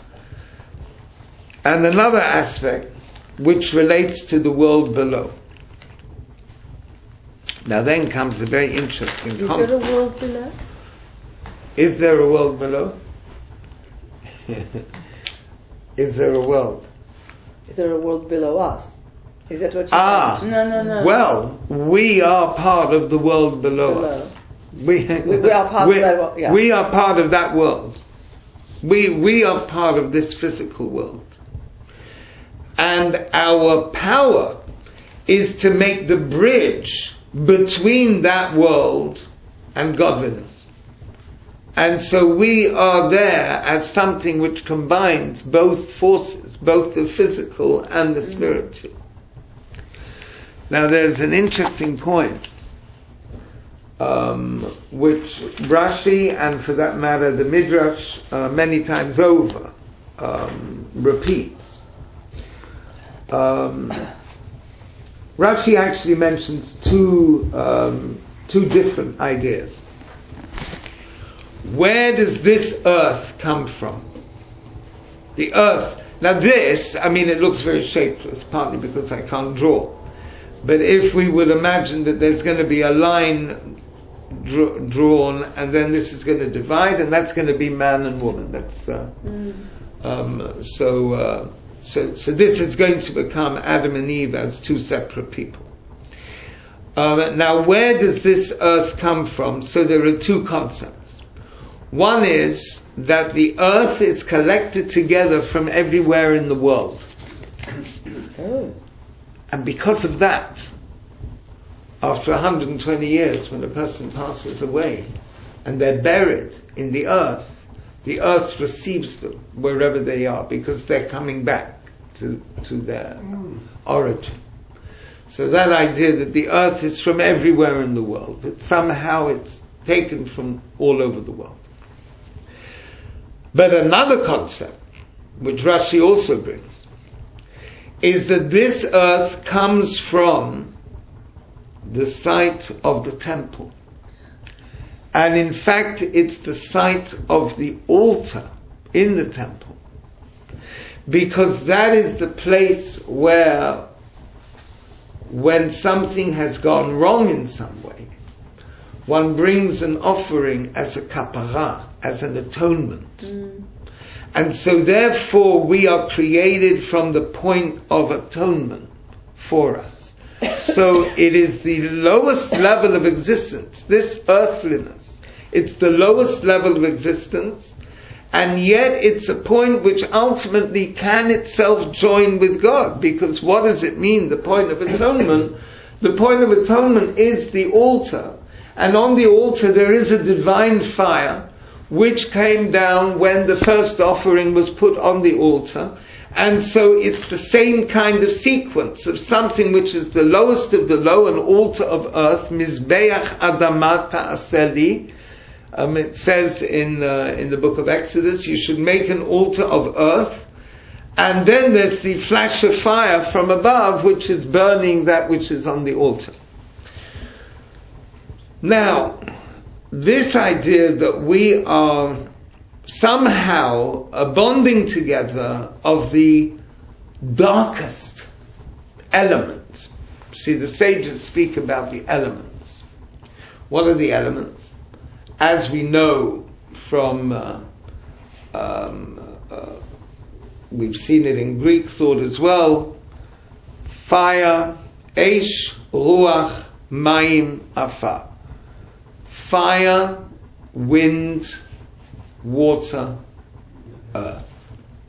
and another aspect which relates to the world below. Now then comes a very interesting Is comment. there a world below? Is there a world below? Is there a world? Is there a world below us? Is that what you Ah, meant? No, no, no. well, we are part of the world below, Below. us. We, We- we are part of we- that wo- yeah. we are part of that world. We we are part of this physical world. And our power is to make the bridge between that world and godliness. And so we are there as something which combines both forces, both the physical and the spiritual. Now there's an interesting point, um, which Rashi, and for that matter the Midrash, uh, many times over, um, repeats. Um, Rashi actually mentions two um, two different ideas. Where does this earth come from? The earth. Now this, I mean, it looks very shapeless, partly because I can't draw. But if we would imagine that there's going to be a line dr- drawn, and then this is going to divide, and that's going to be man and woman. That's uh, Mm. um, so. Uh, So, so this is going to become Adam and Eve as two separate people. Um, now, where does this earth come from? So there are two concepts. One is that the earth is collected together from everywhere in the world. Oh. And because of that, after one hundred twenty years, when a person passes away and they're buried in the earth, the earth receives them wherever they are because they're coming back to to their Mm. origin. So that idea that the earth is from everywhere in the world, that somehow it's taken from all over the world. But another concept, which Rashi also brings, is that this earth comes from the site of the temple. And in fact, it's the site of the altar in the temple. Because that is the place where, when something has gone wrong in some way, one brings an offering as a kapara, as an atonement. Mm. And so therefore we are created from the point of atonement for us. So it is the lowest level of existence, this earthliness. It's the lowest level of existence, and yet it's a point which ultimately can itself join with God. Because what does it mean, the point of atonement? The point of atonement is the altar. And on the altar there is a divine fire which came down when the first offering was put on the altar. And so it's the same kind of sequence of something which is the lowest of the low, an altar of earth, Mizbeach Adama Ta'aseli. Um, it says in uh, in the book of Exodus, you should make an altar of earth, and then there's the flash of fire from above, which is burning that which is on the altar. Now, this idea that we are somehow a bonding together of the darkest element. See, the sages speak about the elements. What are the elements? As we know from, uh, um, uh, we've seen it in Greek thought as well, fire, eish, ruach, mayim, afar. Fire, wind, water, earth.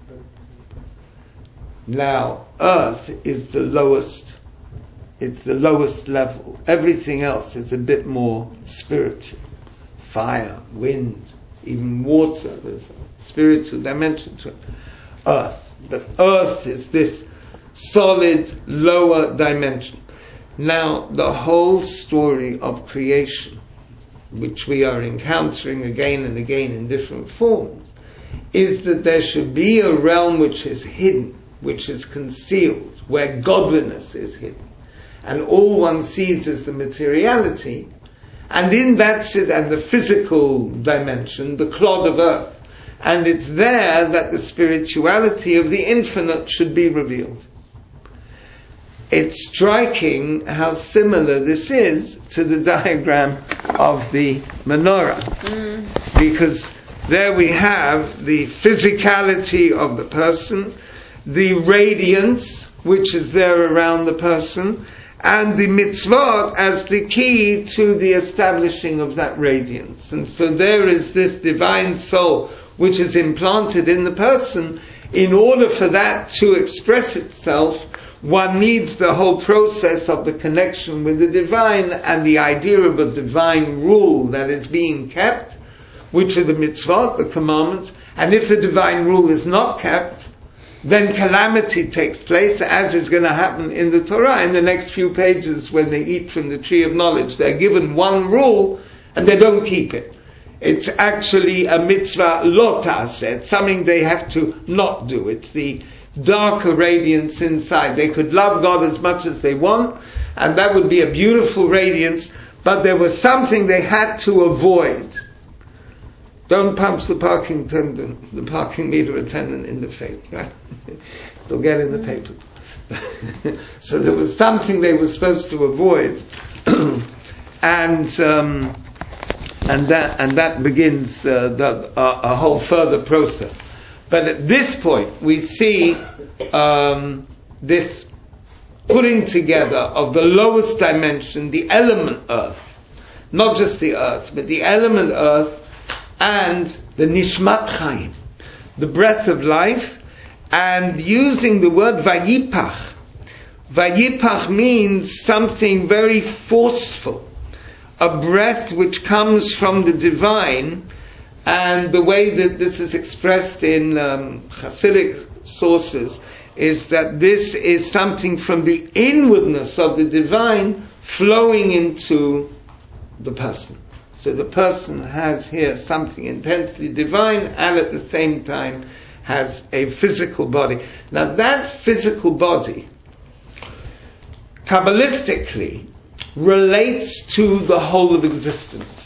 Now, earth is the lowest, it's the lowest level. Everything else is a bit more spiritual. Fire, wind, even water, there's a spiritual dimension to it. Earth. But earth is this solid, lower dimension. Now, the whole story of creation, which we are encountering again and again in different forms, is that there should be a realm which is hidden, which is concealed, where godliness is hidden. And all one sees is the materiality, and in that sit and the physical dimension, the clod of earth. And it's there that the spirituality of the infinite should be revealed. It's striking how similar this is to the diagram of the menorah. Mm. Because there we have the physicality of the person, the radiance which is there around the person, and the mitzvot as the key to the establishing of that radiance. And so there is this divine soul which is implanted in the person. In order for that to express itself, one needs the whole process of the connection with the divine and the idea of a divine rule that is being kept, which are the mitzvot, the commandments. And if the divine rule is not kept, then calamity takes place, as is going to happen in the Torah. In the next few pages, when they eat from the tree of knowledge, they're given one rule and they don't keep it. It's actually a mitzvah lo ta'aseh. It's something they have to not do. It's the darker radiance inside. They could love God as much as they want, and that would be a beautiful radiance, but there was something they had to avoid. Don't punch the parking attendant, the parking meter attendant in the face, right? It'll get in the paper. So there was something they were supposed to avoid, and um, and that and that begins uh, the, uh, a whole further process. But at this point, we see um, this putting together of the lowest dimension, the element earth, not just the earth, but the element earth, and the nishmat chaim, the breath of life, and using the word vayipach. Vayipach means something very forceful, a breath which comes from the divine. And the way that this is expressed in um, Hasidic sources is that this is something from the inwardness of the divine flowing into the person. So the person has here something intensely divine and at the same time has a physical body. Now that physical body, Kabbalistically, relates to the whole of existence.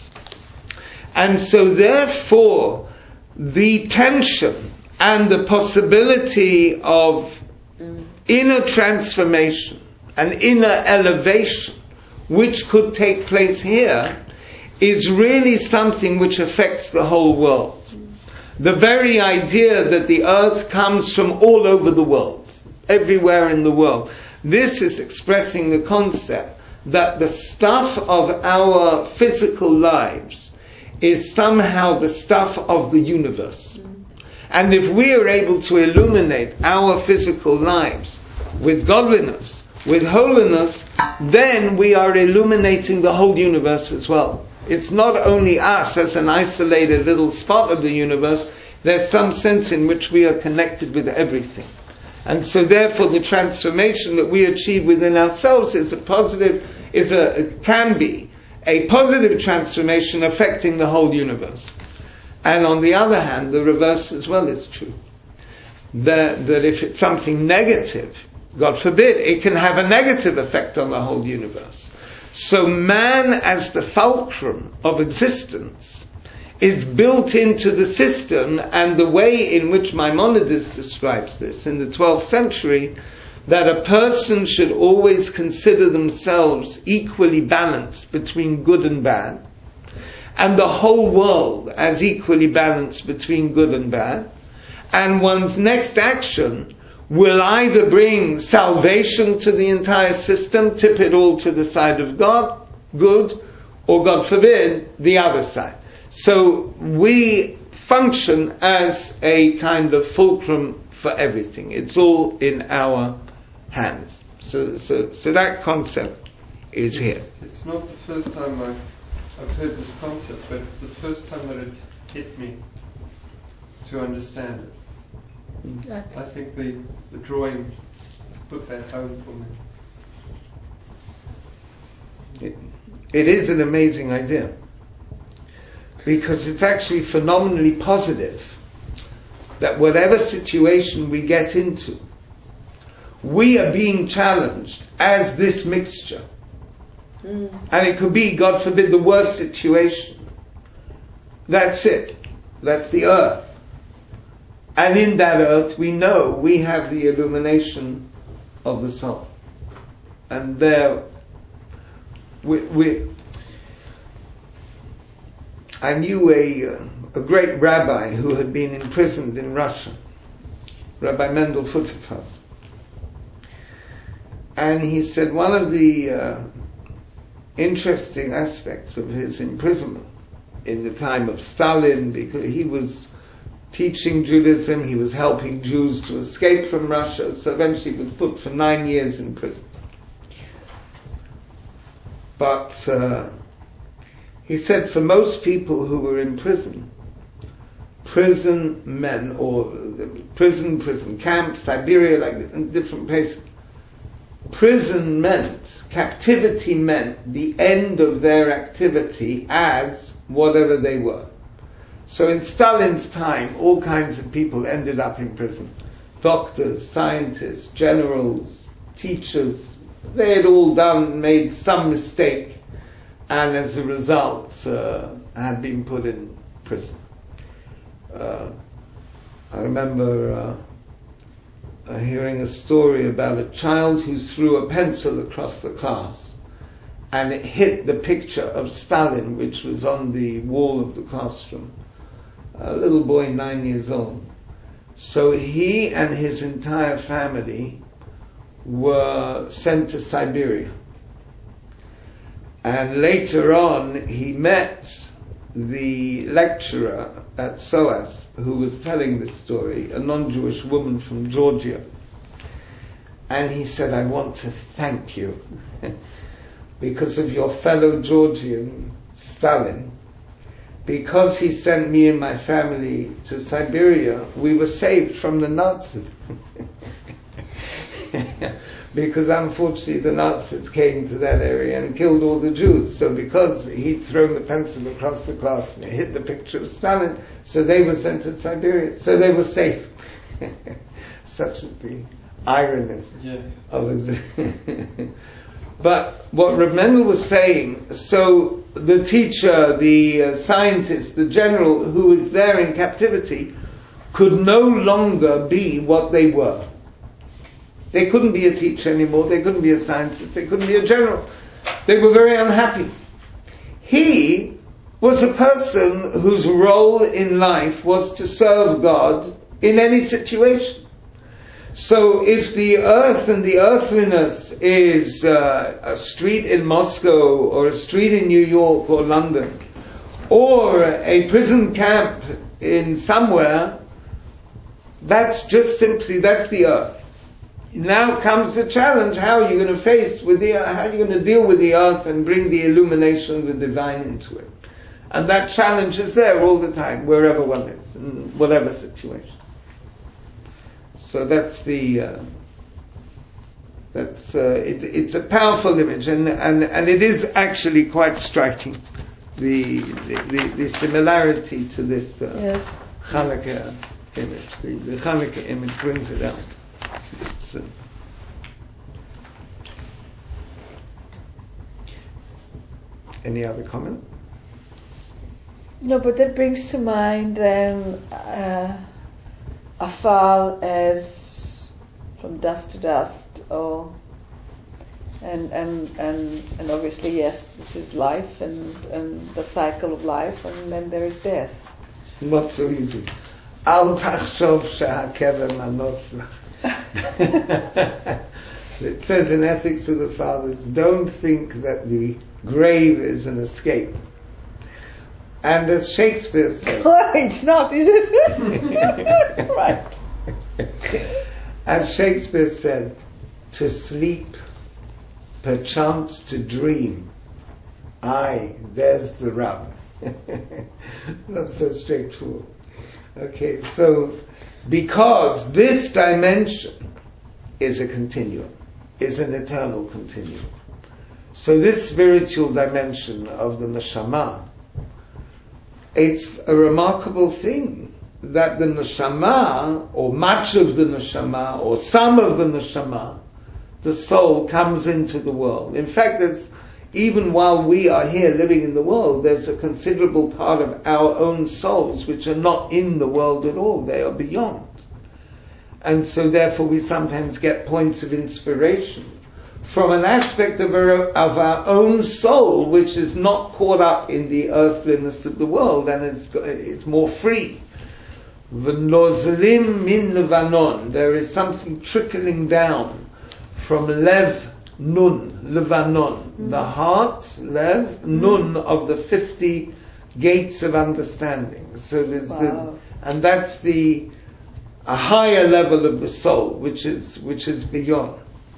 And so therefore, the tension and the possibility of inner transformation and inner elevation which could take place here is really something which affects the whole world. The very idea that the earth comes from all over the world, everywhere in the world, this is expressing the concept that the stuff of our physical lives is somehow the stuff of the universe. Mm. And if we are able to illuminate our physical lives with godliness, with holiness, then we are illuminating the whole universe as well. It's not only us as an isolated little spot of the universe, there's some sense in which we are connected with everything. And so therefore the transformation that we achieve within ourselves is a positive, is a, can be a positive transformation affecting the whole universe. And on the other hand, the reverse as well is true. That, that if it's something negative, God forbid, it can have a negative effect on the whole universe. So man as the fulcrum of existence is built into the system, and the way in which Maimonides describes this in the twelfth century, that a person should always consider themselves equally balanced between good and bad, and the whole world as equally balanced between good and bad, and one's next action will either bring salvation to the entire system, tip it all to the side of God, good, or God forbid, the other side. So we function as a kind of fulcrum for everything. It's all in our hands. So, so, so that concept is here. It's not the first time I've, I've heard this concept, but it's the first time that it's hit me to understand it. I think the, the drawing put that home for me. it, it is an amazing idea, because it's actually phenomenally positive that whatever situation we get into, we are being challenged as this mixture. Mm. And it could be, God forbid, the worst situation. That's it. That's the earth. And in that earth, we know we have the illumination of the soul. And there, we, we I knew a, uh, a great rabbi who had been imprisoned in Russia, Rabbi Mendel Futerfas. And he said one of the uh, interesting aspects of his imprisonment in the time of Stalin, because he was teaching Judaism, he was helping Jews to escape from Russia, so eventually he was put for nine years in prison. But uh, he said for most people who were in prison, prison men, or prison, prison camp, Siberia, like in different places, prison meant, captivity meant the end of their activity as whatever they were. So in Stalin's time, all kinds of people ended up in prison. Doctors, scientists, generals, teachers. They had all done, made some mistake, and as a result, uh, had been put in prison. Uh, I remember uh, uh, hearing a story about a child who threw a pencil across the class, and it hit the picture of Stalin, which was on the wall of the classroom. A little boy, nine years old. So he and his entire family were sent to Siberia. And later on, he met the lecturer at S O A S who was telling this story, a non-Jewish woman from Georgia. And he said, I want to thank you because of your fellow Georgian, Stalin. Because he sent me and my family to Siberia, we were saved from the Nazis. Because unfortunately the Nazis came to that area and killed all the Jews. So because he'd thrown the pencil across the class and it hit the picture of Stalin, so they were sent to Siberia. So they were safe. Such is the irony yes. of it. But what Rav Mendel was saying, so the teacher, the uh, scientist, the general who was there in captivity could no longer be what they were. They couldn't be a teacher anymore, they couldn't be a scientist, they couldn't be a general. They were very unhappy. He was a person whose role in life was to serve God in any situation. So if the earth and the earthliness is uh, a street in Moscow or a street in New York or London or a prison camp in somewhere, that's just simply, that's the earth. Now comes the challenge, how are you going to face with the, how are you going to deal with the earth and bring the illumination of the divine into it? And that challenge is there all the time, wherever one is, in whatever situation. So that's the, uh, that's, uh, it, it's a powerful image, and, and, and it is actually quite striking, the, the, the, the similarity to this, uh, yes. Hanukkah image. The, the Hanukkah image brings it out. It's, uh, any other comment? No, but that brings to mind then, uh, afal as from dust to dust, or and and and and obviously yes, this is life and and the cycle of life, and then there is death. Not so easy. Al tachshov shehakever manos lach. It says in Ethics of the Fathers, don't think that the grave is an escape. And as Shakespeare said, it's not, is it? Right. As Shakespeare said, to sleep, perchance to dream. Aye, there's the rub. Not so straightforward. Okay, so because this dimension is a continuum, is an eternal continuum. So this spiritual dimension of the neshama, it's a remarkable thing that the neshama, or much of the neshama, or some of the neshama, the soul, comes into the world. In fact, there's, even while we are here living in the world, there's a considerable part of our own souls which are not in the world at all. They are beyond. And so therefore we sometimes get points of inspiration from an aspect of our, of our own soul which is not caught up in the earthliness of the world and is, is more free. V'nozlim min Levanon. There is something trickling down from Lev Nun, Levanon. Mm-hmm. The heart, Lev, mm-hmm. Nun, of the fifty gates of understanding. So there's wow. the, and that's the a higher level of the soul, which is which is beyond.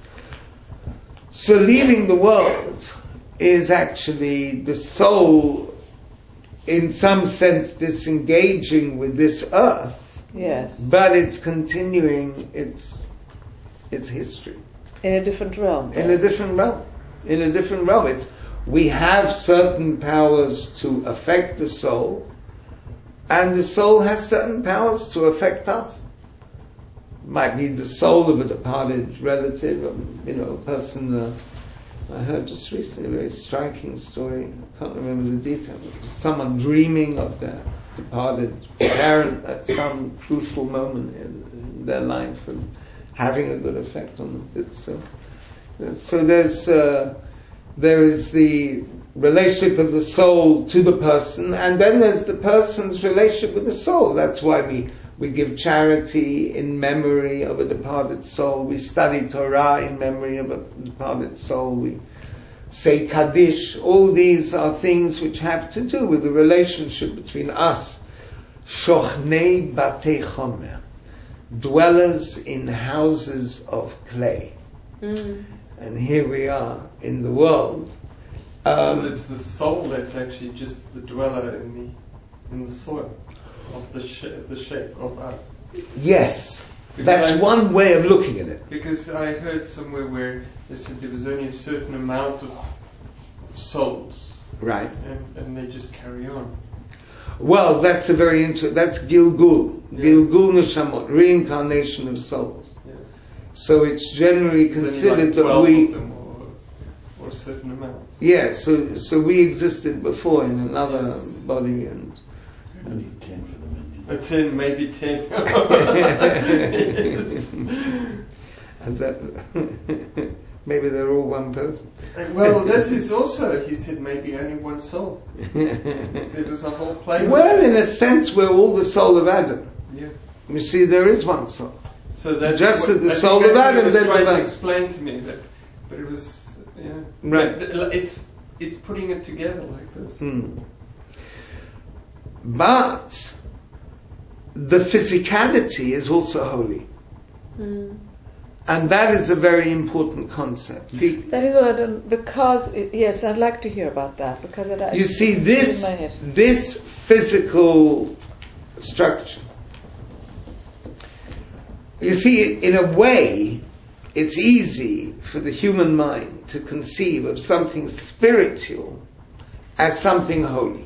So leaving the world is actually the soul, in some sense, disengaging with this earth. Yes. But it's continuing its its history. In a different realm. In a different realm. In a different realm. It's, we have certain powers to affect the soul, and the soul has certain powers to affect us. Might be the soul of a departed relative, or, you know, a person. Uh, I heard just recently a very striking story. I can't remember the detail. It was someone dreaming of their departed parent at some crucial moment in, in their life and having a good effect on them. So, so there's uh, there is the relationship of the soul to the person, and then there's the person's relationship with the soul. That's why we. We give charity in memory of a departed soul. We study Torah in memory of a departed soul. We say Kaddish. All these are things which have to do with the relationship between us. Shochnei Batei Chomer. Dwellers in houses of clay. Mm. And here we are in the world. Um, so it's the soul that's actually just the dweller in the in the soil. Of the, sh- the shape of us. Yes, because that's I, one way of looking at it. Because I heard somewhere where they said there was only a certain amount of souls. Right. And, and they just carry on. Well, that's a very interesting, that's Gilgul. Yeah. Gilgul Neshamot, reincarnation of souls. Yeah. So it's generally considered like that we... Of them or, or a certain amount. Yeah, so, so we existed before in another yes. body and... Only ten for the men. A ten, maybe ten. Yes. And that maybe they're all one person. Well, this is also, he said, maybe only one soul. There was a whole plane. Well, in a sense, we're all the soul of Adam. Yeah. You see, there is one soul. So that's just what, that the I soul of Adam was then trying divine. to explain to me that, but it was, yeah, right. But it's it's putting it together like this. Hmm. But the physicality is also holy. Mm. And that is a very important concept. Be- that is what I don't, because, it, yes, I'd like to hear about that, because it, you see, this, this physical structure, you see, in a way, it's easy for the human mind to conceive of something spiritual as something holy.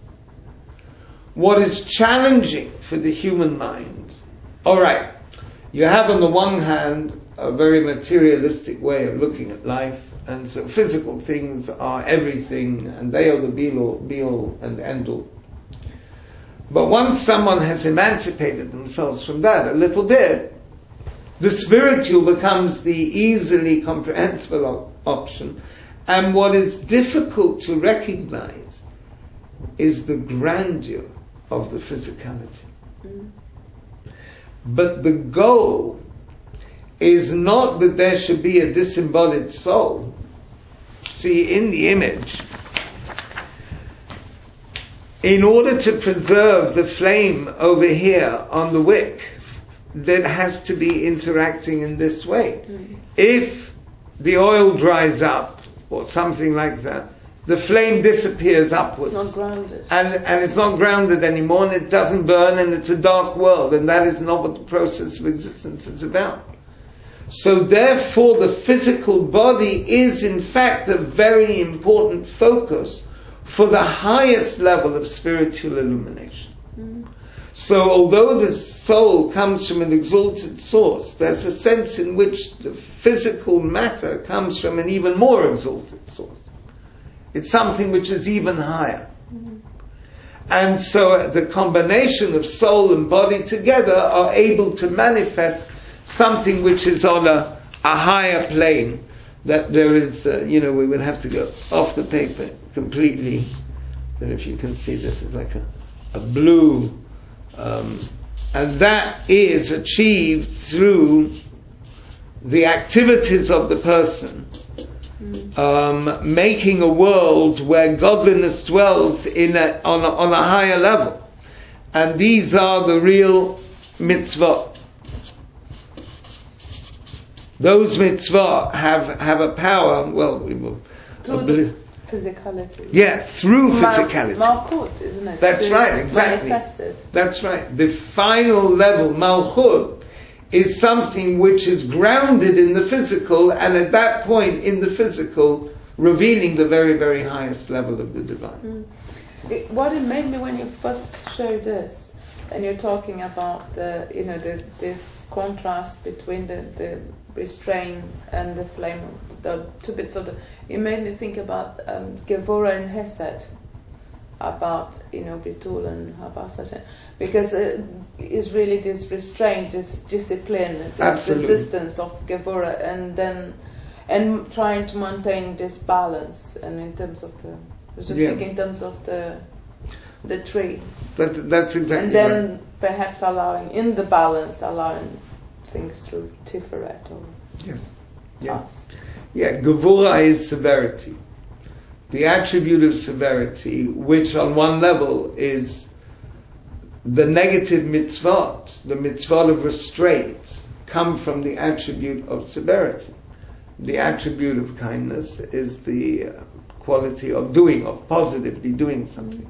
What is challenging for the human mind, alright, you have on the one hand a very materialistic way of looking at life, and so physical things are everything, and they are the be-all, be-all and end-all. But once someone has emancipated themselves from that a little bit, the spiritual becomes the easily comprehensible op- option, and what is difficult to recognize is the grandeur of the physicality. Mm. But the goal is not that there should be a disembodied soul. See, in the image, in order to preserve the flame over here on the wick, that has to be interacting in this way. Mm. If the oil dries up, or something like that, the flame disappears upwards. It's not grounded. And, and it's not grounded anymore, and it doesn't burn, and it's a dark world, and that is not what the process of existence is about. So therefore the physical body is in fact a very important focus for the highest level of spiritual illumination. Mm. So although the soul comes from an exalted source, there's a sense in which the physical matter comes from an even more exalted source. It's something which is even higher. Mm. And so the combination of soul and body together are able to manifest something which is on a, a higher plane. That there is, uh, you know, we would have to go off the paper completely. Then if you can see this, it's like a, a blue, um, and that is achieved through the activities of the person, um, making a world where godliness dwells in a, on, a, on a higher level. And these are the real mitzvot. Those mitzvah have have a power. Well, we will through the physicality. Yeah, through physicality. Malchut, isn't it? That's to right, exactly. That's right. The final level, Malchut, is something which is grounded in the physical, and at that point in the physical, revealing the very, very highest level of the divine. Mm. It, what it made me when you first showed this, and you're talking about the, you know, the, this contrast between the, the restraint and the flame, the two bits of the, it made me think about um, Gevurah and Hesed, about, you know, Bitul and Havasachem, because uh, it's really this restraint, this discipline, this Absolutely. resistance of Gevurah, and then and trying to maintain this balance. And in terms of the, I was just yeah. thinking in terms of the the tree. That, that's exactly And then right. perhaps allowing, in the balance, allowing things through Tiferet or yes. yeah. us. Yeah, Gevurah is severity. The attribute of severity, which on one level is the negative mitzvot, the mitzvot of restraint, come from the attribute of severity. The attribute of kindness is the uh, quality of doing, of positively doing something.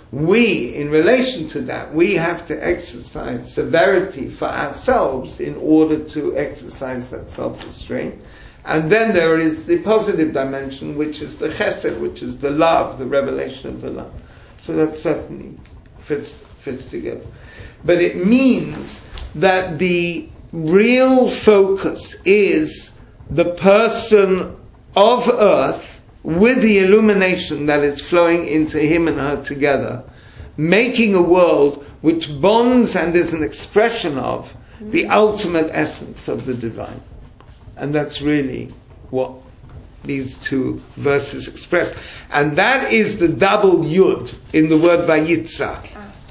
We, in relation to that, we have to exercise severity for ourselves in order to exercise that self-restraint. And then there is the positive dimension, which is the chesed, which is the love, the revelation of the love. So that certainly fits fits together. But it means that the real focus is the person of earth with the illumination that is flowing into him and her together, making a world which bonds and is an expression of the ultimate essence of the divine. And that's really what these two verses express. And that is the double yud in the word Vayitza.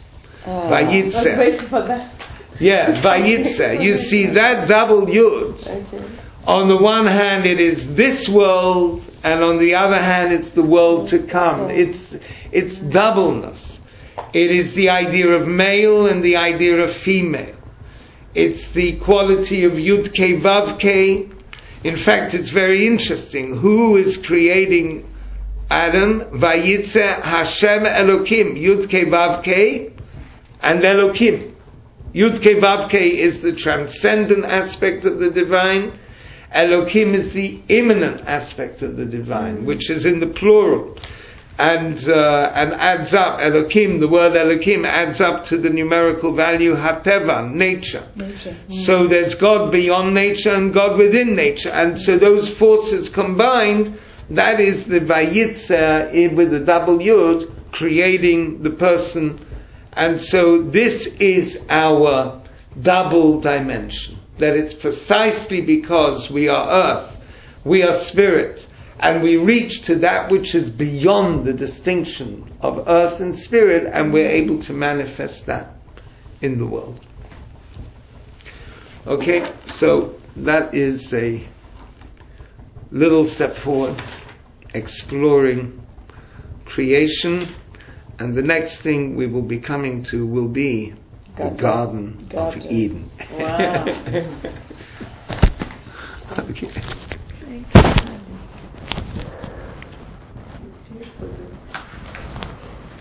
Oh, Vayitza. I was waiting for that. Yeah, Vayitza. You see that double yud. Okay. On the one hand it is this world, and on the other hand it's the world to come. It's, it's doubleness. It is the idea of male and the idea of female. It's the quality of Yud-Kei Vav-Kei. In fact, it's very interesting. Who is creating Adam? Vayitze Hashem Elokim. Yud-Kei Vav-Kei and Elokim. Yud-Kei Vav-Kei is the transcendent aspect of the divine. Elokim is the immanent aspect of the divine, which is in the plural. And uh, and adds up, Elokim, the word Elokim adds up to the numerical value Hateva, nature. nature. Mm. So there's God beyond nature and God within nature. And so those forces combined, that is the Vayitza with the double Yud, creating the person. And so this is our double dimension. That it's precisely because we are earth, we are spirit, and we reach to that which is beyond the distinction of earth and spirit, and we're able to manifest that in the world. Okay, so that is a little step forward, exploring creation, and the next thing we will be coming to will be the Garden, Garden. of Eden. Wow. Okay. Thank you.